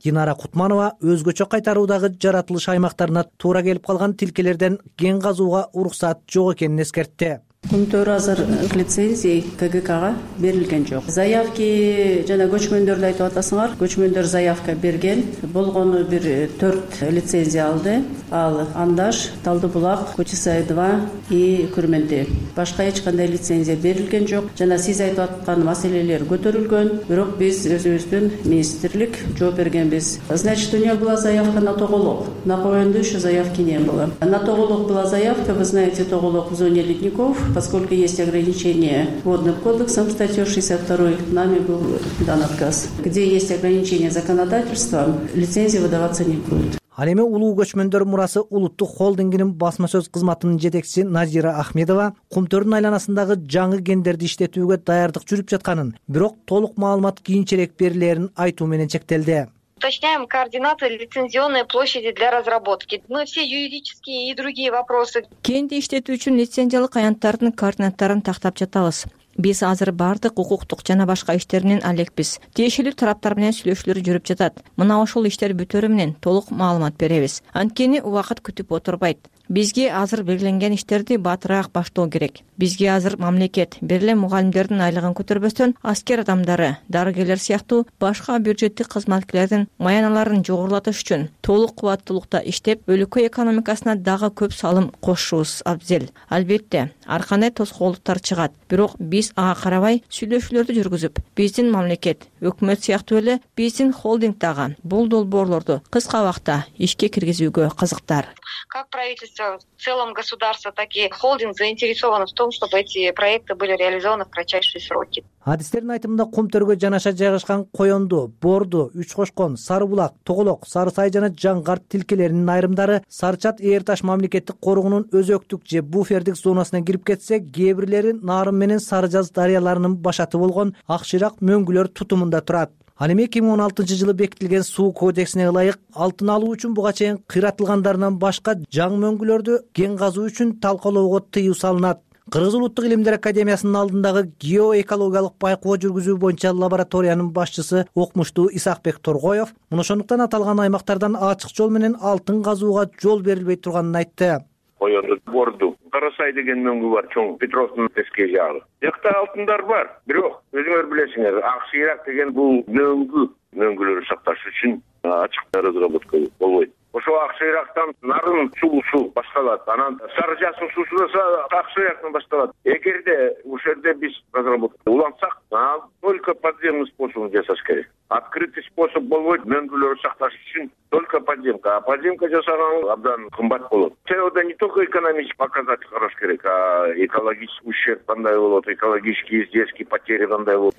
Динара Кутманова өзгөчө кайтаруудагы жаратылыш аймактарына туура келип калган тилкелерден кен казууга уруксат жок экенин эскертти. Кумтөр азыр лицензия КГКга берилген жок. Заявки жана көчмөндөрдү айтып атасыңар. Көчмөндөр заявка берген. Болгону бир төрт лицензия алды. Ал Андаш, Талды булак, Кочисай два и Күрменде. Башка эч кандай лицензия берилген жок. Жана сиз айтып аткан маселелер көтөрүлгөн. Бирок биз өзүбүздүн министрлик жооп бергенбиз. Значит, у нее была заявка на Тоголок. На Коенду еще заявки не было. На Тоголок была заявка, вы знаете, Тоголок в зоне ледников. Поскольку есть ограничения водным кодексом, статьей шестьдесят два, нами был дан отказ. Где есть ограничения законодательства, лицензия выдаваться не будет. Ал эми улуу көчмөндөр мурасы улуттук холдингинин басма сөз кызматынын жетекчиси Назира Ахмедова Кумтөрдүн айланасындагы жаңы кендерди иштетүүгө даярдык жүрүп жатканын, бирок толук маалымат кийинчерээк берилерин айтуу менен чектелди. Уточняем координаты лицензионной площади для разработки. Мы все юридические и другие вопросы. Кенди иштетүү үчүн лицензиялык аянттардын координаттарын тактап жатабыз. Биз азыр бардык укуктук жана башка иштер менен алекпиз. Тиешелүү тараптар менен сүйлөшүүлөр жүрүп жатат. Мына ошол иштер бүтөрү менен толук маалымат беребиз. Анткени убакыт күтүп отурбайт. Бизге азыр белгиленген иштерди батыраак баштоо керек. Бизге азыр мамлекет, бир эле мугалимдердин айлыгын көтөрбөстөн, аскер адамдары, дарыгерлер сыяктуу башка бюджеттик кызматкерлердин маяналарын жогорулатыш үчүн толук кубаттуулукта иштеп, өлкө экономикасына дагы көп салым кошушубуз абзел. Албетте, ар кандай тоскоолдуктар чыгат, бирок биз ага карабай сүйлөшүүлөрдү жүргүзүп, биздин мамлекет, өкмөт сыяктуу эле биздин холдинг дагы бул долбоорлорду кыска убакта ишке киргизүүгө кызыктар. Как правительство в целом государство, так и холдинг заинтересованы в том, чтобы эти проекты были реализованы в кратчайшие сроки. Адистердин айтымында Кумтөргө жанаша жайгашкан Коенду, Борду, Үч Кошкон, Сары булак, Тоголок, Сары Сай жана Жаңгарт тилкелеринин айрымдары Сарычат Ээр Таш мамлекеттик коруугунун өзөктүк же буфердик зонасына кирип кетсе, кээ бирлери Нарым менен Сары Жаз дарыяларынын башаты болгон Акшыйрак мөңгүлөр тутумунда турат. Ал эми эки миң он алтынчы жылы бекитилген суу кодексине ылайык алтын алуу үчүн буга чейин кыйратылгандарынан башка жаңы мөңгүлөрдү кен казуу үчүн талкалоого тыюу салынат. Кыргыз улуттук илимдер академиясынын алдындагы геоэкологиялык байкоо жүргүзүү боюнча лабораториянын башчысы окумуштуу Исакбек Торгоев мына ошондуктан аталган аймактардан ачык жол менен алтын казууга жол берилбей турганын айтты. Коенду, Борду, Карасай деген мөңгү бар, чоң Петровдун эски жагы. Жакта алтындар бар, бирок өзүңөр билесиңер, Акшыйрак деген бул мөңгү, мөңгүлөрдү сакташ үчүн ачык разработка болбойт. Ошо Акшыйрактан Нарын суусу башталат, анан Сары Жаздын суусу да Акшыйрактан башталат. Эгерде ушул жерде биз разработка улантсак, только подземный способ жасаш керек. Открытый способ болбойт, мөңгүлөрдү сакташ үчүн только подземка, а подземка жасаган абдан кымбат болот. Сеода не только экономический показатель хорош керек, а экологический ущерб кандай болот, экологический издержки, потери кандай болот.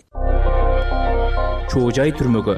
Чоо жай түрмөгө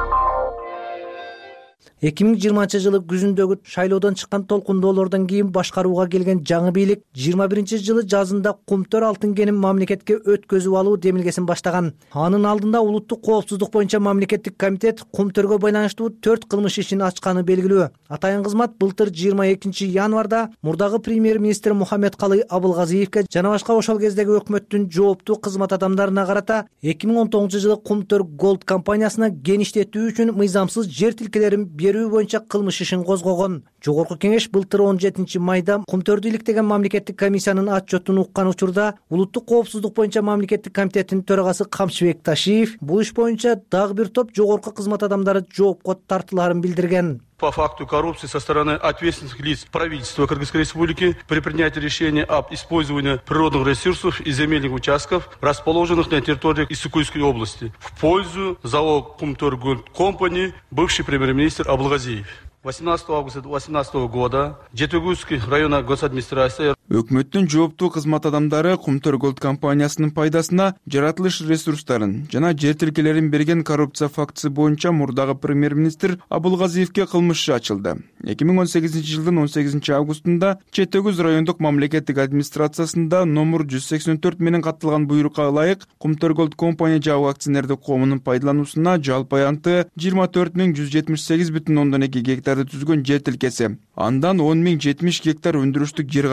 эки миң жыйырманчы жылы күзүндөгү шайлоодон чыккан толкундоолордон кийин башкарууга келген жаңы бийлик жыйырма биринчи жылы жазында Кумтөр алтын кенин мамлекетке өткөзүп алуу демилгесин баштаган. Анын алдында улуттук коопсуздук боюнча мамлекеттик комитет Кумтөргө байланыштуу төрт кылмыш ишин ачканы белгилүү. Атайын кызмат былтыр жыйырма экинчи январда мурдагы премьер-министр Мухаммедкалый Абылгазиевке жана башка ошол кездеги өкмөттүн жооптуу кызмат адамдарына карата эки миң он тогузунчу жылы Кумтөр Голд компаниясына кен иштетүү үчүн мыйзамсыз жер тилкелерин берүү боюнча кылмыш ишин козгогон. Жогорку кеңеш былтыр он жетинчи майда Кумтөрдү иликтеген мамлекеттик комиссиянын отчетун уккан учурда улуттук коопсуздук боюнча мамлекеттик комитеттин төрагасы Камчыбек Ташиев бул иш боюнча дагы бир топ жогорку кызмат адамдары жоопко тартылаарын билдирген. По факту коррупции со стороны ответственных лиц правительства Кыргызской Республики при принятии решения об использовании природных ресурсов и земельных участков, расположенных на территории Иссыкульской области, в пользу ЗАО Кумтөр Голд Компани, бывший премьер-министр Абылгазиев. восемнадцатого августа две тысячи восемнадцатого года Жетегузский района госадминистрации Өкмөттүн жооптуу кызмат адамдары Кумтөр Голд компаниясынын пайдасына жаратылыш ресурстарын жана жер тилкелерин берген коррупция фактысы боюнча мурдагы премьер-министр Абылгазиевке кылмыш иши ачылды. эки миң он сегизинчи жылдын он сегизинчи августунда Жетегуз райондук мамлекеттик администрациясында номер жүз сексен төрт менен катталган буйрукка ылайык Кумтөр Голд компания жабык акционердик коомунун пайдалануусуна жалпы аянты жыйырма төрт миң жүз жетимиш сегиз бүтүн ондон эки гектарды түзгөн жер тилкеси, андан он миң жетимиш гектар өндүрүштүк жер катары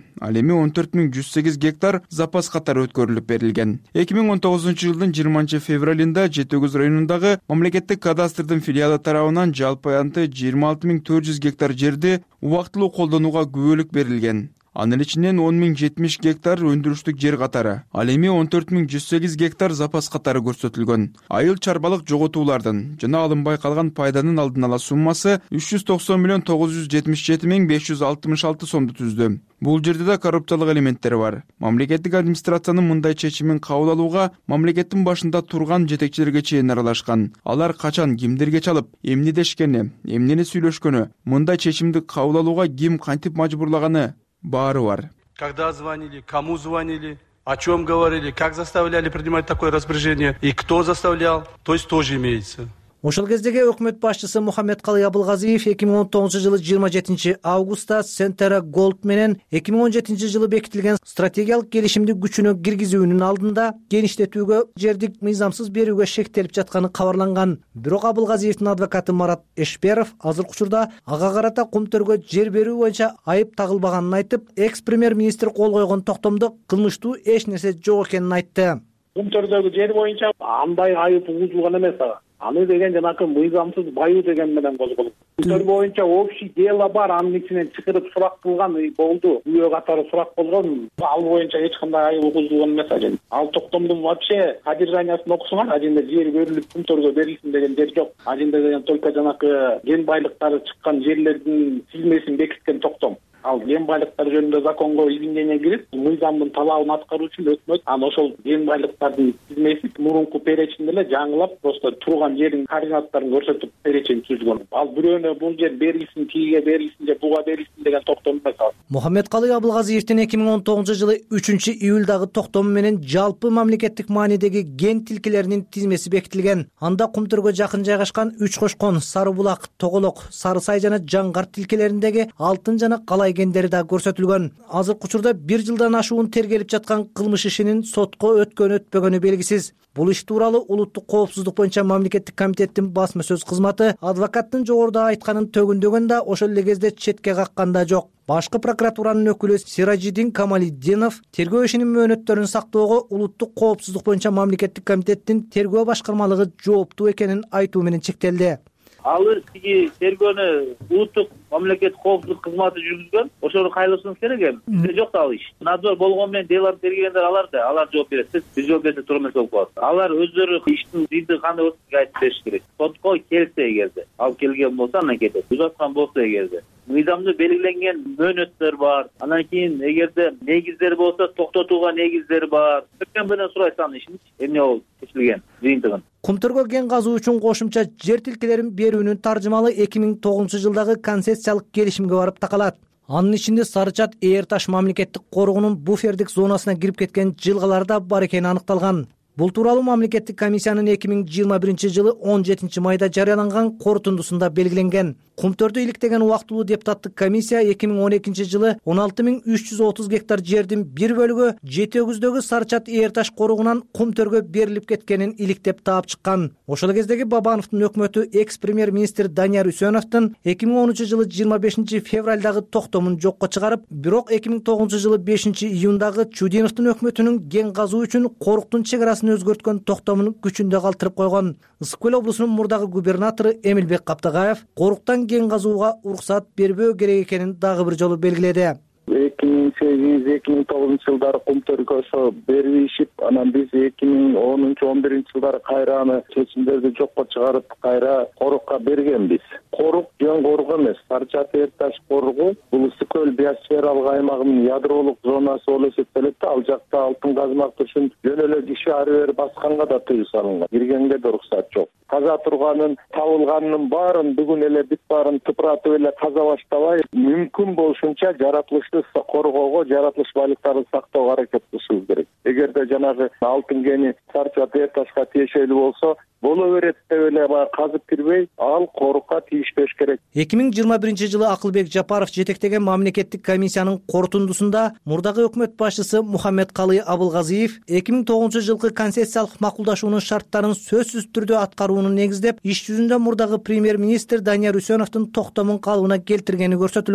Ал эми он төрт миң жүз сегиз гектар запас катары өткөрүлүп берилген. эки миң он тогузунчу жылдын жыйырманчы февралында Жети Өгүз районундагы мамлекеттик кадастрдын филиалы тарабынан жалпы аянты жыйырма алты миң төрт жүз гектар жерди убактылуу колдонууга күбөлүк берилген. Анын ичинен он миң жетимиш гектар өндүрүштүк жер катары, ал эми он төрт миң жүз сегиз гектар запас катары көрсөтүлгөн. Айыл чарбалык жоготуулардын жана алынбай калган пайданын алдын ала суммасы үч жүз токсон миллион тогуз жүз жетимиш жети миң беш жүз алтымыш алты сомду түздү. Бул жерде да коррупциялык элементтер бар. Мамлекеттик администрациянын мындай чечимин кабыл алууга мамлекеттин башында турган жетекчилерге чейин аралашкан. Алар качан кимдерге чалып, эмне дешкени, эмнени сүйлөшкөнү, мындай чечимди кабыл алууга ким кантип мажбурлаганы баары бар. Когда звонили, кому звонили, о чем говорили, как заставляли принимать такое распоряжение и кто заставлял, то есть тоже имеется. Ошол кездеги өкмөт башчысы Мухаммедкалый Абылгазиев эки миң он тогузунчу жылы жыйырма жетинчи августта Сентера Голд менен эки миң он жетинчи жылы бекитилген стратегиялык келишимди күчүнө киргизүүнүн алдында геништетүүгө жерди мыйзамсыз берүүгө шектелип жатканы кабарланган. Бирок Абылгазиевдин адвокаты Марат Эшперов азыркы учурда ага карата Кумтөргө жер берүү боюнча айып тагылбаганын айтып, экс-премьер-министр кол койгон токтомдо кылмыштуу эч нерсе жок экенин айтты. Кумтөрдөгү жер боюнча андай айып угузулган эмес ага. Аны деген жанакы мыйзамсыз баюу деген менен козголду. Кумтөр боюнча общий дело бар, анын ичинен чыгарып сурак кылган болду. Күбө катары сурак болгон. Ал боюнча эч кандай айып угузулган эмес ажен. Ал токтомдун вообще содержаниясын окусуңар, аженде жер берилип Кумтөргө берилсин деген жер жок. Аженде деген только жанакы кен байлыктары чыккан жерлердин тизмесин бекиткен токтом. Ал кен байлыктар жөнүндө законго изменение кирип, мыйзамдын талабын аткаруу үчүн өкмөт аны ошол кен байлыктардын тизмеси мурунку перечинде эле жаңылап, просто турган жердин координаттарын көрсөтүп перечин түзгөн. Ал бирөөнө бул жер берилсин, тиге берилсин же буга берилсин деген токтом эмес ал. Мухаммедкалый Абылгазиевдин эки миң он тогузунчу жылы үчүнчү июлдагы токтому менен жалпы мамлекеттик маанидеги кен тилкелеринин тизмеси бекитилген. Анда Кумтөргө жакын жайгашкан Үч Кошкон, Сары Булак, Тоголок, Сары Сай жана Жаңгар тилкелериндеги алтын жана калай кендери да көрсөтүлгөн. Азыркы учурда бир жылдан ашуун тергелип жаткан кылмыш ишинин сотко өткөн өтпөгөнү белгисиз. Бул иш тууралуу Улуттук коопсуздук боюнча мамлекеттик комитеттин басма сөз кызматы адвокаттын жогоруда айтканын төгүндөгөн да ошол эле кезде четке каккан да жок. Башкы прокуратуранын өкүлү Сиражидин Камалиддинов тергөө ишинин мөөнөттөрүн сактоого Улуттук коопсуздук боюнча мамлекеттик комитеттин тергөө башкармалыгы жооптуу экенин айтуу менен чектелди. Ал тиги тергөөнү улуттук мамлекеттик коопсуздук кызматы жүргүзгөн, ошону кайлашыңыз керек эми. Бизде жок ал иш. Надзор болгон менен делону тергегендер алар да, алар жооп берет. Биз жооп берсе туура эмес болуп калат. Алар өздөрү иштин жыйынтыгы кандай болуп айтып бериш керек. Сотко келсе эгерде, ал келген болсо анан кетет. Узаткан болсо эгерде, мыйзамда белгиленген мөөнөттөр бар. Анан кийин эгерде негиздер болсо токтотууга негиздер бар. Өткөн менен сурайсыз анын ишин, эмне болуп чечилген жыйынтыгын. Кумтөргө кен казуу үчүн кошумча жер тилкелерин берүүнүн таржымалы эки миң тогузунчу жылдагы концессиялык келишимге барып такалат. Анын ичинде Сарычат Ээр Таш мамлекеттик коргоонун буфердик зонасына кирип кеткен жылгалар да бар экени аныкталган. Бул тууралуу мамлекеттик комиссиянын эки миң жыйырма биринчи жылы он жетинчи майда жарыяланган корутундусунда белгиленген. Кумтөрдү иликтеген убактылуу депутаттык комиссия эки миң он экинчи жылы он алты миң үч жүз отуз гектар жердин бир бөлүгү Жети Өгүздөгү Сарычат Ээр Таш коругунан Кумтөргө берилип кеткенин иликтеп таап чыккан. Ошол кездеги Бабановдун өкмөтү экс-премьер-министр Данияр Үсөновдун эки миң онунчу жылы жыйырма бешинчи февралдагы токтомун жокко чыгарып, бирок эки миң тогузунчу жылы бешинчи июндагы Чудиновдун өкмөтүнүн кен казуу үчүн коруктун чегарасын өзгөрткөн токтомун күчүндө калтырып койгон. Ысык көл облусунун мурдагы губернатору Эмилбек Каптагаев коруктан кен казууга уруксат бербөө керек экенин дагы бир жолу белгиледи. эки миң сегиз эки миң тогузунчу жылдары Кумтөргө ошо беришип, анан биз эки миң онунчу он биринчи жылдары кайра аны чечимдерди жокко чыгарып, кайра корукка бергенбиз. Корук жөн корук эмес, Сарычат Ээр Таш коругу бул ысык көл биосфералык аймагынын ядролук зонасы болуп эсептелет да, ал жакта алтын казмак үчүн жөн эле киши ары бери басканга да тыюу салынган. Киргенге да уруксат жок. Каза турганын, табылганынын баарын бүгүн эле бүт баарын тыпыратып эле каза баштабай, мүмкүн болушунча жаратылышты коргоого, жаратылыш байлыктарын сактоого аракет кылышыбыз керек. Эгерде жанагы алтын кени Сарычат Ээр Ташка тиешелүү болсо, боло берет деп эле казып кирбей, ал корукка тийишпеш керек. эки миң жыйырма биринчи жылы Акылбек Жапаров жетектеген мамлекеттик комиссиянын корутундусунда мурдагы өкмөт башчысы Мухаммедкалый Абылгазиев эки миң тогузунчу жылкы концессиялык макулдашуунун шарттарын сөзсүз түрдө аткарууну негиздеп, иш жүзүндө мурдагы премьер-министр Данияр Үсөновдун токтомун калыбына келтиргени көрсөтүлгөн.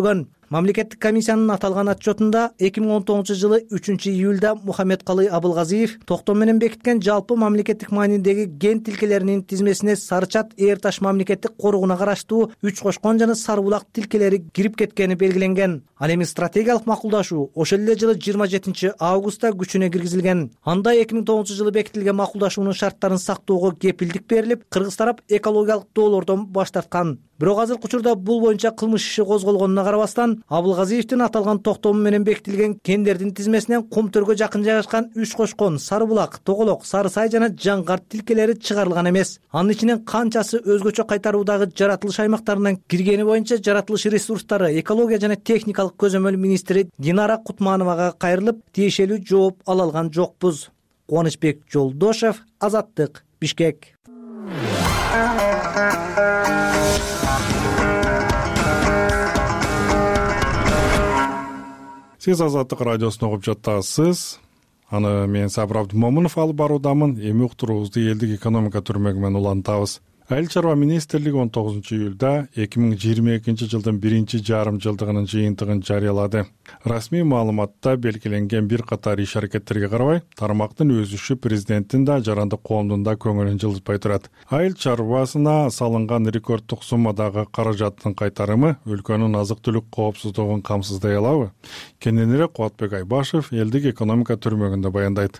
Мамлекеттик комиссиянын аталган отчетунда эки миң он тогузунчу жылы үчүнчү июлда Мухаммедкалый Абылгазиев токтом менен бекиткен жалпы мамлекеттик маанидеги ген тилкелеринин тизмесине Сары Чат Эр Таш мамлекеттик корууна караштуу Үч Кошкон жана Сары Булак тилкелери кирип кеткени белгиленген. Ал эми стратегиялык макулдашуу ошол эле жылы жыйырма жетинчи августта күчүнө киргизилген. Анда эки миң тогузунчу жылы бекитилген макулдашуунун шарттарын сактоого кепилдик берилип, Кыргыз тарап экологиялык доолордон баш тарткан. Бирок азыркы учурда бул боюнча кылмыш иши козголгонуна карабастан, Абылгазиевдин аталган токтому менен бекитилген кендердин тизмесинен Кумтөргө жакын жайгашкан Үч Кошкон, Сары Булак, Тоголок, Сары Сай жана Жаңгар тилкелери чыгарылган эмес. Анын ичинен канчасы өзгөчө кайтаруудагы жаратылыш аймактарынан киргени боюнча жаратылыш ресурстары, экология жана техникалык көзөмөл министри Динара Кутмановага кайрылып, тиешелүү жооп ала алган жокпуз. Кубанычбек Жолдошев, Азаттык, Бишкек. Сиз Азаттык радиосун угуп жатасыз. Аны мен Сабыр Абдымомунов алып баруудамын. Эми уктуруубузду элдик экономика түрмөгү менен улантабыз. Айыл чарба министрлиги он тогузунчу июлда эки миң жыйырма экинчи жылдын биринчи жарым жылдыгынын жыйынтыгын жарыялады. Расмий маалыматта белгиленген бир катар иш аракеттерге карабай, тармактын өсүшү президенттин да, жарандык коомдун да көңүлүн жылытпай турат. Айыл чарбасына салынган рекорддук суммадагы каражаттын кайтарымы өлкөнүн азык-түлүк коопсуздугун камсыздай алабы? Кененирээк Кубатбек Айбашев элдик экономика түрмөгүндө баяндайт.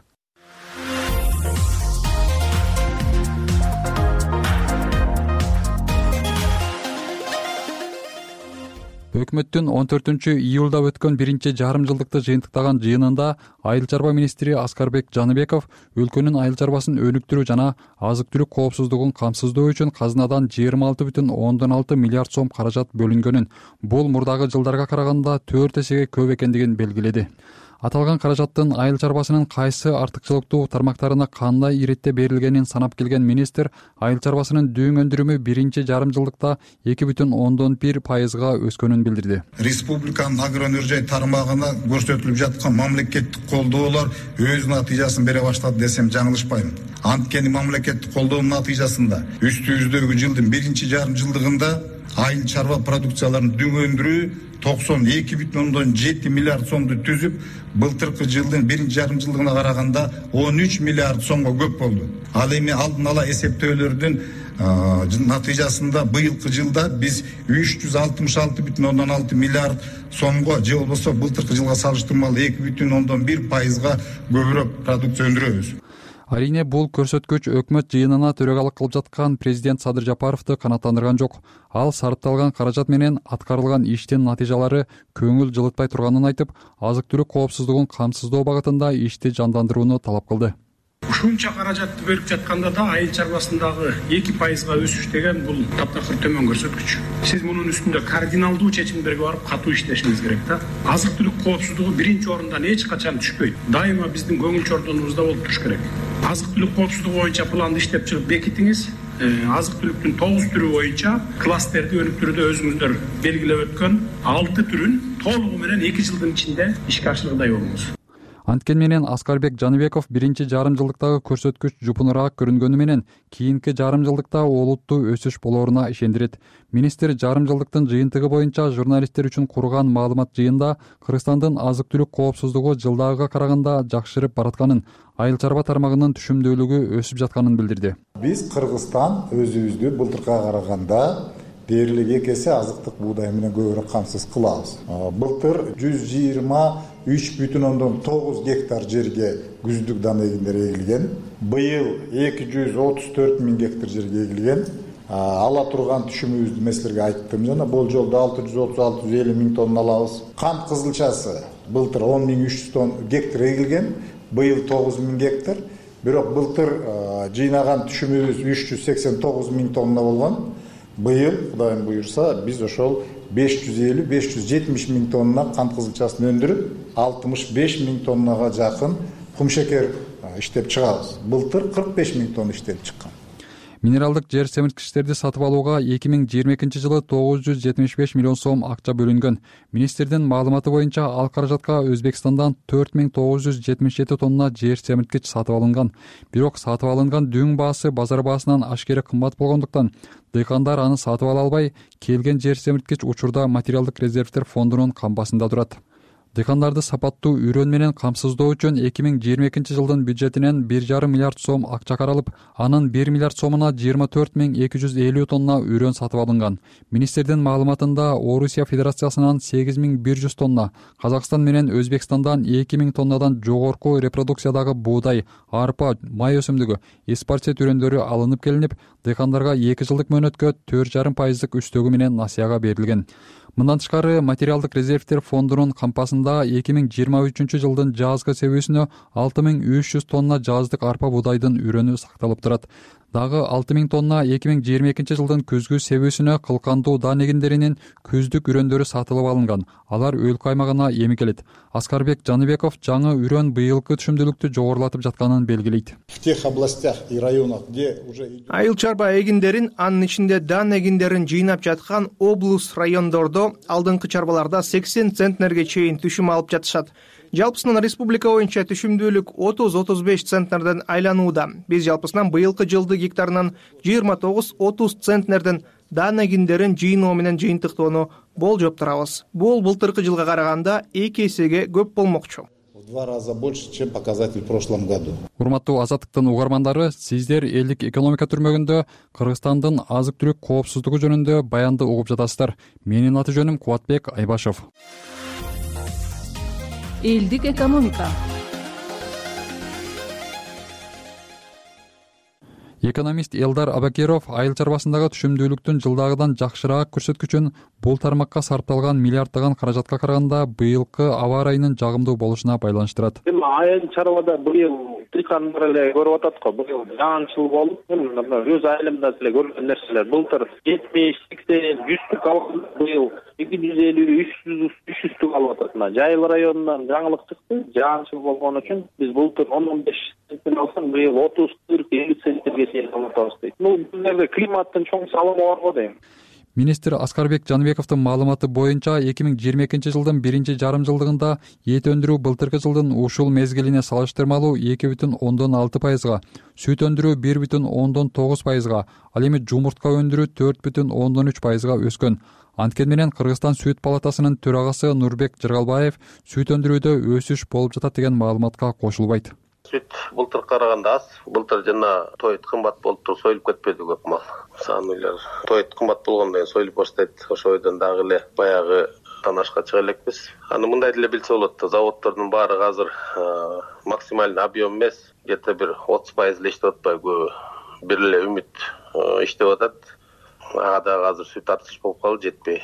Өкмөттүн он төртүнчү июлда өткөн биринчи жарым жылдыкты жыйынтыктаган жыйынында айыл чарба министри Аскарбек Жаныбеков өлкөнүн айыл чарбасын өнүктүрүү жана азык-түлүк коопсуздугун камсыздоо үчүн казынадан жыйырма алты бүтүн ондон алты миллиард сом каражат бөлүнгөнүн, бул мурдагы жылдарга караганда төрт эсеге көп экендигин белгиледи. Аталган каражаттын айыл чарбасынын кайсы артыкчылыктуу тармактарына кандай иретте берилгенин санап келген министр, айыл чарбасынын дөң өндүрүмү биринчи жарым жылдыкта эки бүтүн ондон бир пайызга өскөнүн билдирди. Республиканын агроөнөр тармагына көрсөтүлүп жаткан мамлекеттик колдоолор өз натыйжасын бере баштады десем жаңылышпайм. Анткени мамлекеттик колдоонун натыйжасында үстүбүздөгү жылдын биринчи жарым жылдыгында айыл чарба продукцияларын дөң өндүрүү токсон эки бүтүн ондон жети миллиард сомду түзүп, былтыркы жылдын биринчи жарым жылдыгына караганда он үч миллиард сомго көп болду. Ал эми алдын ала эсептөөлөрдүн натыйжасында быйылкы жылда биз үч жүз алтымыш алты бүтүн ондон алты миллиард сомго, же болбосо былтыркы жылга салыштырмалуу эки бүтүн ондон бир пайызга көбүрөөк продукция өндүрөбүз. Арине бул көрсөткүч өкмөт жыйынына төрагалык кылып жаткан президент Садыр Жапаровду канааттандырган жок. Ал сарпталган каражат менен аткарылган иштин натыйжалары көңүл жылытпай турганын айтып, азык-түлүк коопсуздугун камсыздоо багытында ишти жандандырууну талап кылды. Ушунча каражатты берип жатканда да айыл чарбасындагы эки пайызга өсүш деген бул таптакыр төмөн көрсөткүч. Сиз мунун үстүндө кардиналдуу чечимдерге барып катуу иштешиңиз керек да. Азык-түлүк коопсуздугу биринчи орундан эч качан түшпөйт. Дайыма биздин көңүл чордонубузда болуп туруш керек. Азык-түлүк коопсуздугу боюнча планды иштеп чыгып бекитиңиз. Азык-түлүктүн тогуз түрү боюнча кластерди өнүктүрүүдө өзүңүздөр белгилеп өткөн алты түрүн толугу менен эки жылдын ичинде ишке ашыргандай болуңуз. Анткени менен Аскарбек Жаныбеков биринчи жарым жылдыктагы көрсөткүч жупунураак көрүнгөнү менен кийинки жарым жылдыкта олуттуу өсүш болоруна ишендирет. Министр жарым жылдыктын жыйынтыгы боюнча журналисттер үчүн курган маалымат жыйында Кыргызстандын азык-түлүк коопсуздугу жылдагыга караганда жакшырып баратканын, айыл чарба тармагынын түшүмдүүлүгү өсүп жатканын билдирди. Биз Кыргызстан өзүбүздү былтыркыга караганда дээрлик эки эсе азыктык буудай менен көбүрөөк камсыз кылабыз. Былтыр жүз жыйырма үч бүтүн ондон тогуз гектар жерге күздүк дана эгиндер эгилген. Быйыл эки жүз отуз төрт миң гектар жерге эгилген. Ала турган түшүмүбүздү мен силерге айттым жана болжолдо алты жүз отуз алты жүз элүү миң тонна алабыз. Кант кызылчасы былтыр он миң үч жүз тонн гектар эгилген, быйыл тогуз миң гектар. Бирок былтыр жыйнаган түшүмүбүз үч жүз сексен тогуз миң тонна болгон. Быйыл, Кудайым буйрса, биз ошол беш жүз элүү — беш жүз жетимиш миң тонна кант кызылчасын өндүрүп, алтымыш беш миң тоннага жакын кумшекер иштеп чыгабыз. Былтыр кырк беш миң тонна иштелип чыккан. Минералдык жер семирткичтерди сатып алууга эки миң жыйырма экинчи жылы тогуз жүз жетимиш беш миллион сом акча бөлүнгөн. Министрдин маалыматы боюнча ал каражатка Өзбекстандан төрт миң тогуз жүз жетимиш жети тонна жер семирткич сатып алынган. Бирок сатып алынган дүң баасы базар баасынан ашкере кымбат болгондуктан дыйкандар аны сатып ала албай, келген жер семирткич учурда материалдык резервдер фондунун кампасында турат. Дыйкандарды сапаттуу үрөн менен камсыздоо үчүн эки миң жыйырма экинчи жылдын бюджетинен бир жарым миллиард сом акча каралып, анын бир миллиард сомуна жыйырма төрт миң эки жүз элүү тонна үрөн сатып алынган. Министрдин маалыматында Орусия Федерациясынан сегиз миң бир жүз тонна, Казакстан менен Өзбекстандан эки миң тоннадан жогорку репродукциядагы буудай, арпа, май өсүмдүгү, эспарсе түрөндөрү алынып келинип, дыйкандарга эки жылдык мөөнөткө төрт жарым пайыздык үстөгү менен насыяга берилген. Мындан тышкары материалдык резервдер фондунун кампасында эки миң жыйырма үчүнчү жылдын жазгы себүүсүнө алты миң үч жүз тонна жаздык арпа буудайдын үрөнү сакталып турат. Дагы алты миң тонна эки миң жыйырма экинчи жылдын күзгү себүүсүнө кылкандуу даан эгиндеринин күздүк үрөндөрү сатылып алынган. Алар өлкө аймагына эмикелет. Аскарбек Жаныбеков жаңы үрөн быйылкы түшүмдүүлүктү жогорулатып жатканын белгилейт. В тех областях и районах, где уже айыл чарба эгиндерин, анын ичинде даан эгиндерин жыйнап жаткан облус райондордо алдыңкы чарбаларда сексен центнерге чейин түшүм алып жатышат. Жалпысынан республика боюнча түшүмдүүлүк отуз отуз беш центнерден айланууда. Биз жалпысынан быйылкы жылды гектарынан жыйырма тогуз отуз центнерден даан эгиндерин жыйноо менен жыйынтыктоону болжоп турабыз. Бул былтыркы жылга караганда эки эсеге көп болмокчу. В два раза больше, чем показатель в прошлом году. Урматтуу Азаттыктын угармандары, сиздер элдик экономика түрмөгүндө Кыргызстандын азык-түлүк коопсуздугу жөнүндө баянды угуп жатасыздар. Менин аты жөнүм Кубатбек Айбашев. Элдик экономика. Экономист Элдар Абакиров айыл чарбасындагы түшүмдүүлүктүн жылдагыдан жакшыраак көрсөткүчүн бул тармакка сарпталган миллиарддаган каражатка караганда быйылкы аба ырайынын жагымдуу болушуна байланыштырат. Эми айыл чарбада быйыл дыйкандар эле көрүп атат го. Быйыл жаанчыл болуп, мына өз айылымда эле көргөн нерселер. Былтыр жетимиш, сексен, жүздүк алганда быйыл эки жүз элүү, үч жүз, үч жүздүк алып атат. Мына Жайыл районунан жаңылык чыкты. Жаанчыл болгон үчүн биз былтыр он он беш центтен алсак, быйыл отуз, кырк, элүү центтерге чейин алып атабыз дейт. Ну, бул жерде климаттын чоң салымы бар го дейм. Министр Аскарбек Жаныбековдун маалыматы боюнча эки миң жыйырма экинчи жылдын биринчи жарым жылдыгында эт өндүрүү былтыркы жылдын ушул мезгилине салыштырмалуу эки бүтүн ондон алты пайызга, сүт өндүрүү бир бүтүн ондон тогуз пайызга, ал эми жумуртка өндүрүү төрт бүтүн ондон үч пайызга өскөн. Анткени менен Кыргызстан сүт палатасынын төрагасы Нурбек Жыргалбаев сүт өндүрүүдө өсүш болуп жатат деген маалыматка кошулбайт. Сүт былтырга караганда аз. Былтыр жана тоет кымбат болуп туруп союлуп кетпеди көп мал. Сааныйлар тоет кымбат болгондон кийин союлуп баштайт. Ошол бойдон дагы эле баягы танашка чыга элекпиз. Аны мындай деле билсе болот. Заводдордун баары азыр максималдуу объем эмес, где-то бир отуз пайыз эле иштеп атпайбы көбү. Бир эле үмүт иштеп атат. Ага дагы азыр сүт артыш болуп калды, жетпей.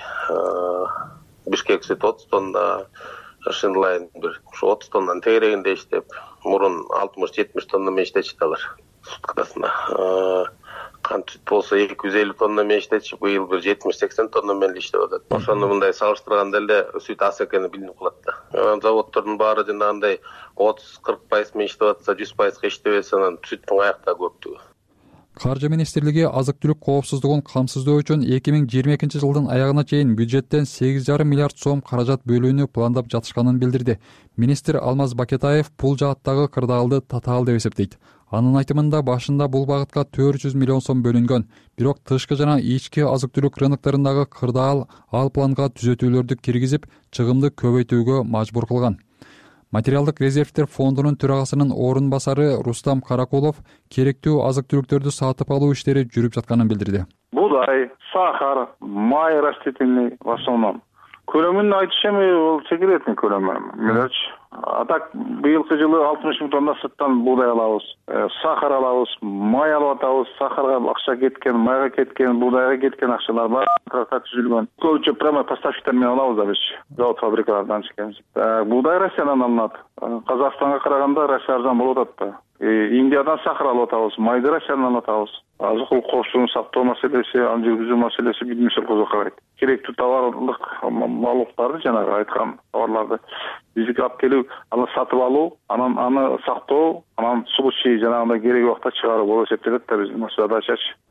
Бишкек сүт отуз тонна, Шинлайн бир отуз тоннанын тегерегинде иштеп, мурун алтымыш жетимиш тонна менен иштечти алар суткасына. Кант сүт болсо эки жүз элүү тонна менен иштечи, быйыл бир жетимиш сексен тонна менен иштеп атат. Ошону мындай салыштырганда эле сүт аз экени билинип калат да. Заводдордун баары жанагындай отуз кырк пайыз менен иштеп атса, жүз пайызга иштебесе, анан сүттүн аякта көптүгү. Каржы министрлиги азык-түлүк коопсуздугун камсыздоо үчүн эки миң жыйырма экинчи жылдын аягына чейин бюджеттен сегиз жарым миллиард сом каражат бөлүүнү пландап жатышканын билдирди. Министр Алмаз Бакетаев бул жааттагы кырдаалды татаал деп эсептейт. Анын айтымында башында бул багытка төрт жүз миллион сом бөлүнгөн. Бирок тышкы жана ички азык-түлүк рыноктарындагы кырдаал ал планга түзөтүүлөрдү киргизип, чыгымды көбөйтүүгө мажбур кылган. Материалдык резервдер фондунун төрагасынын орун басары Рустам Каракулов керектүү азык-түлүктөрдү сатып алуу иштери жүрүп жатканын билдирди. Буудай, сахар, май растительный в основном. Көлөмүн айтыш эми бул секретный көлөмү. Мелочь. А так быйылкы жылы алтымыш миң тонна сырттан буудай алабыз, сахар алабыз, май алып атабыз, сахарга акча кеткен, майга кеткен, буудайга кеткен акчалар бар, контракт түзүлгөн. Көбүнчө прямо поставщиктер менен алабыз да биз, завод фабрикалардан чекебиз. Буудай Россиядан алынат. Казакстанга караганда Россия арзан болуп атат да. Индиядан сахар алып атабыз, майды Россиядан алып атабыз. Азык-түлүк коопсуздугун сактоо маселеси, аны жүргүзүү маселеси бидимсел козгоп керектүү товарлык малыктарды, жанагы айткан товарларды бизге алып келип, аны сатып алуу, анан аны сактоо, анан случай жанагындай керек убакта чыгаруу болуп эсептелет да биздин задачачы.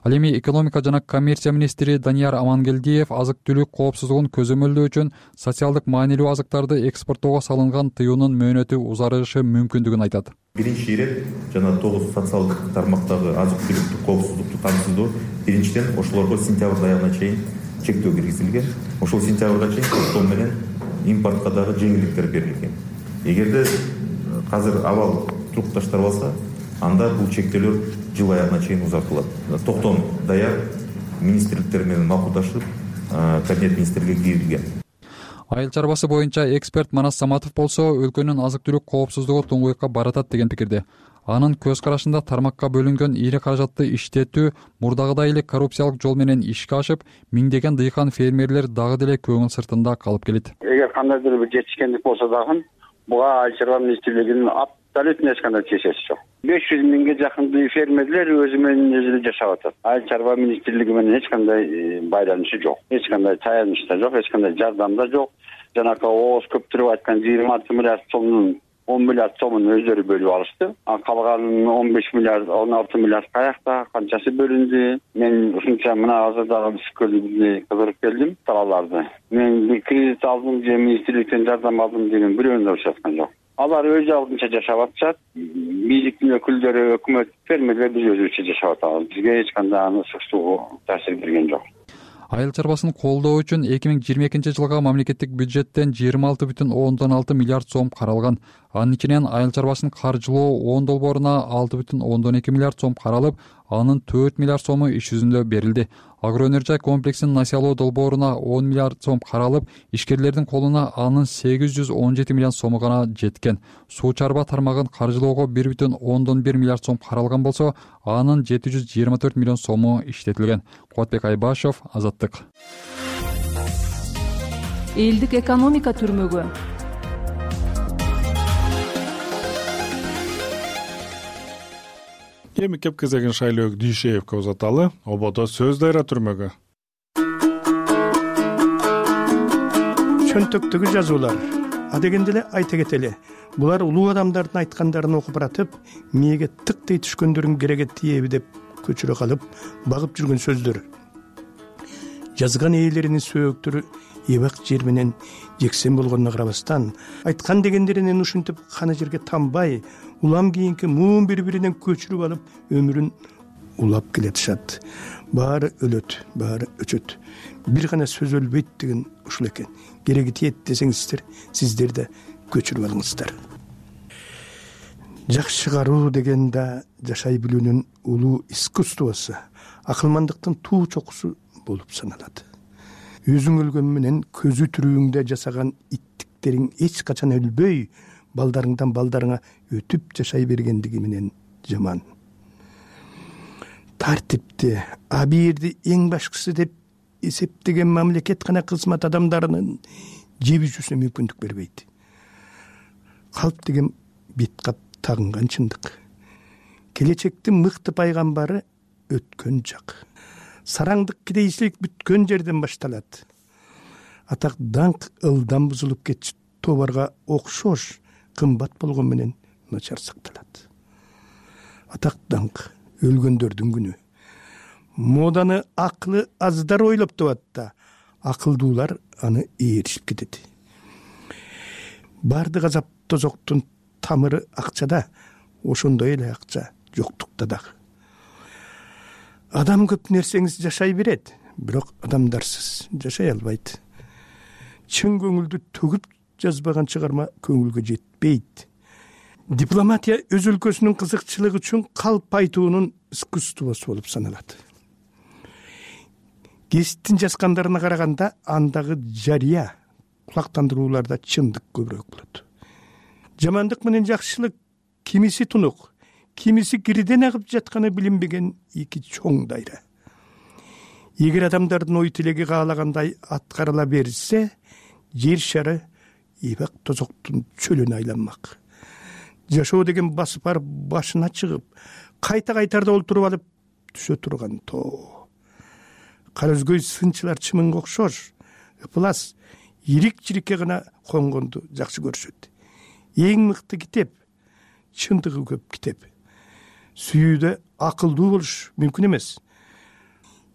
Ал эми экономика жана коммерция министри Данияр Амангелдиев азык түлүк коопсуздугун көзөмөлдөө үчүн социалдык маанилүү азыктарды экспорттоого салынган тыюунун мөөнөтү узарышы мүмкүндүгүн айтат. Биринчи ирет жана тогуз социалдык тармактагы азык түлүктүк коопсуздукту камсыздоо биринчиден ошолорго сентябрь аягына чейин чектөө киргизилген. Ошол сентябрга чейин токтоо менен импортко дагы жеңилдиктер берилген. Эгерде азыр абал турукташтырып алса, анда бул чектөөлөр жыл аягына чейин узартылат. Токтом даяр, министрликтер менен макулдашып, кабинет министрлиги киргизилген. Айыл чарбасы боюнча эксперт Манас Саматов болсо, өлкөнүн азык-түлүк коопсуздугу туңгуйукка баратат деген пикирде. Анын көз карашында тармакка бөлүнгөн ири каражатты иштетүү мурдагыдай эле коррупциялык жол менен ишке ашып, миңдеген дыйкан фермерлер дагы деле көңүл сыртында калып келет. Эгер кандайдыр бир жетишкендик болсо дагы, буга айыл чарба министрлигинин абсолютно эч кандай тиешеси жок. беш жүз миңге жакын фермерлер өзү менен өзү жашап атат. Айыл чарба министрлиги менен эч кандай байланышы жок, эч кандай таяныч да жок, эч кандай жардам да жок. Жанакы ооз көптүрүп айткан жыйырма алты миллиард сомдун он миллиард сомун өздөрү бөлүп алышты. А калган он беш миллиард, он алты миллиард каякта, канчасы бөлүндү? Мен ушунча мына азырдагы көзүмдү кыдырып келдим талааларды. Мен бир кредит алдым же министрликтен жардам алдым деген бирөөнү да ушул аткан жок. Алар өз алдынча жашап атышат. Бийликтин өкүлдөрү, өкмөт, фермерлер биз өзүбүзчө жашап атабыз. Бизге эч кандай аны суксуу таасир берген жок. Айыл чарбасын колдоо үчүн эки миң жыйырма экинчи жылга мамлекеттик бюджеттен жыйырма алты бүтүн ондон алты миллиард сом каралган. Анын ичинен айыл чарбасын каржылоо он долбооруна алты бүтүн ондон эки миллиард сом каралып, анын төрт миллиард сому иш жүзүндө берилди. Агроөнөржай комплексин насыялоо долбооруна он миллиард сом каралып, ишкерлердин колуна анын сегиз жүз он жети миллион сому гана жеткен. Суу чарба тармагын каржылоого бир бүтүн ондон бир миллиард сом каралган болсо, анын жети жүз жыйырма төрт миллион сому иштетилген. Кубатбек Айбашев, Азаттык. Элдик экономика түрмөгү. Эми кеп кезегин Шайлөөк Дүйшеевке узаталы. Ободо сөз дайра түрмөгү. Чөнтөктөгү жазуулар. Адегенде эле айта кетели. Булар улуу адамдардын айткандарын окуп баратып, мээге тыктый түшкөндөрүн кереге тиеби деп көчүрө калып, багып жүргөн сөздөр. Жазган ээлеринин сөөгтөрү эбак жер менен жексен болгонуна карабастан, айткан дегендеринен ушинтип каны жерге тамбай, улам кийинки муун бири-биринен көчүрүп алып, өмүрүн улап келатышат. Баары өлөт, баары өчөт. Бир гана сөз өлбөйт деген ушул экен. Кереги тиет десеңиздер, сиздер да көчүрүп алыңыздар. Жакшы каруу деген да жашай билүүнүн улуу искусствосу, акылмандыктын туу чокусу болуп саналат. Өзүң өлгөн менен көзү түрүүңдө жасаган иттиктериң эч качан өлбөй, балдарыңдан балдарыңа өтүп жашай бергендиги менен жаман. Тартипти, абийирди эң башкысы деп эсептеген мамлекет гана кызмат адамдарынын жеби жүрүүсүнө мүмкүндүк бербейт. Калп деген бет кап тагынган чындык. Келечектин мыкты пайгамбары өткөн жак. Сараңдык кедейчилик бүткөн жерден башталат. Атак даңк ылдам бузулуп кетчү товарга окшош кымбат болгон менен начар сакталат. Атак даңк өлгөндөрдүн күнү. Моданы акылы аздар ойлоп табат да, акылдуулар аны ээришип кетет. Бардык азап тозоктун тамыры акчада, ошондой эле акча жоктукта дагы. Адам көп нерсеңиз жашай берет, бирок адамдарсыз жашай албайт. Чын көңүлдү төгүп жазбаган чыгарма көңүлгө жетпейт. Дипломатия өз өлкөсүнүн кызыкчылыгы үчүн калп айтуунун искусствосу болуп саналат. Гезиттин жазгандарына караганда андагы жарыя кулактандырууларда чындык көбүрөөк болот. Жамандык менен жакшылык кимиси тунук, кимиси кирден агып жатканы билинбеген эки чоң дайра. Эгер адамдардын ой тилеги каалагандай аткарыла берсе, жер шары эбак тозоктун чөлүнө айланмак. Жашоо деген басып барып башына чыгып, кайта-кайтарда олтуруп алып түшө турган тоо. Кара өзгөй сынчылар чымынга окшош, ыплас, ирик-чирикке гана конгонду жакшы көрүшөт. Эң мыкты китеп, чындыгы көп китеп. Сүйүүдө акылдуу болуш мүмкүн эмес.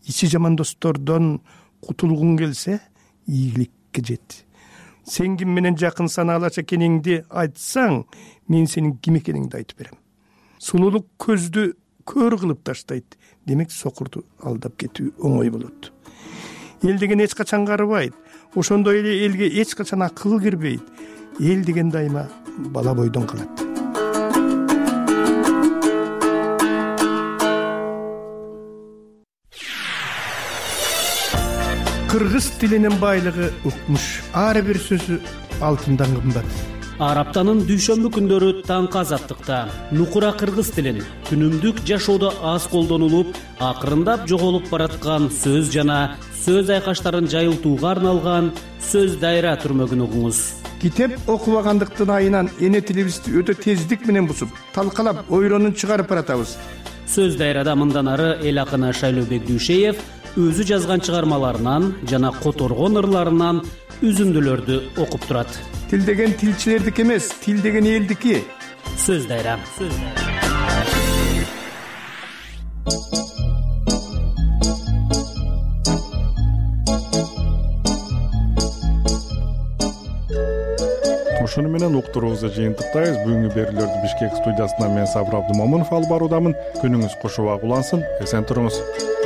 ичи жаман достордон кутулгуң келсе ийгиликке жет. Сен ким менен жакын санаалаш экениңди айтсаң, мен сенин ким экениңди айтып берем. Сулуулук көздү көр кылып таштайт. Демек сокурду алдап кетүү оңой болот. Эл деген эч качан карыбайт. Ошондой эле элге эч качан акыл кирбейт. Эл деген дайыма бала бойдон калат. Кыргыз тилинин байлыгы укмуш. Ар бир сөзү алтындан кымбат. Ар аптанын дүйшөмбү күндөрү таңкы азаттыкта нукура кыргыз тилин күнүмдүк жашоодо аз колдонулуп, акырындап жоголуп бараткан сөз жана сөз айкаштарын жайылтууга арналган сөз дайра түрмөгүн угуңуз. Китеп окубагандыктын айынан эне тилибизди өтө тездик менен бусуп, талкалап, ойронун чыгарып баратабыз. Сөз дайрада мындан ары эл акыны Шайлообек Дүйшеев өзү жазган чыгармаларынан жана которгон ырларынан үзүндүлөрдү окуп турат. Тил деген тилчилердики эмес, тил деген элдики. Сөз дайра. Ошону менен уктуруубузду жыйынтыктайбыз. Бүгүнкү берүүлөрдү Бишкек студиясынан мен Сабыр Абдымомунов алып баруудамын. Күнүңүз кушубак улансын, эсен туруңуз.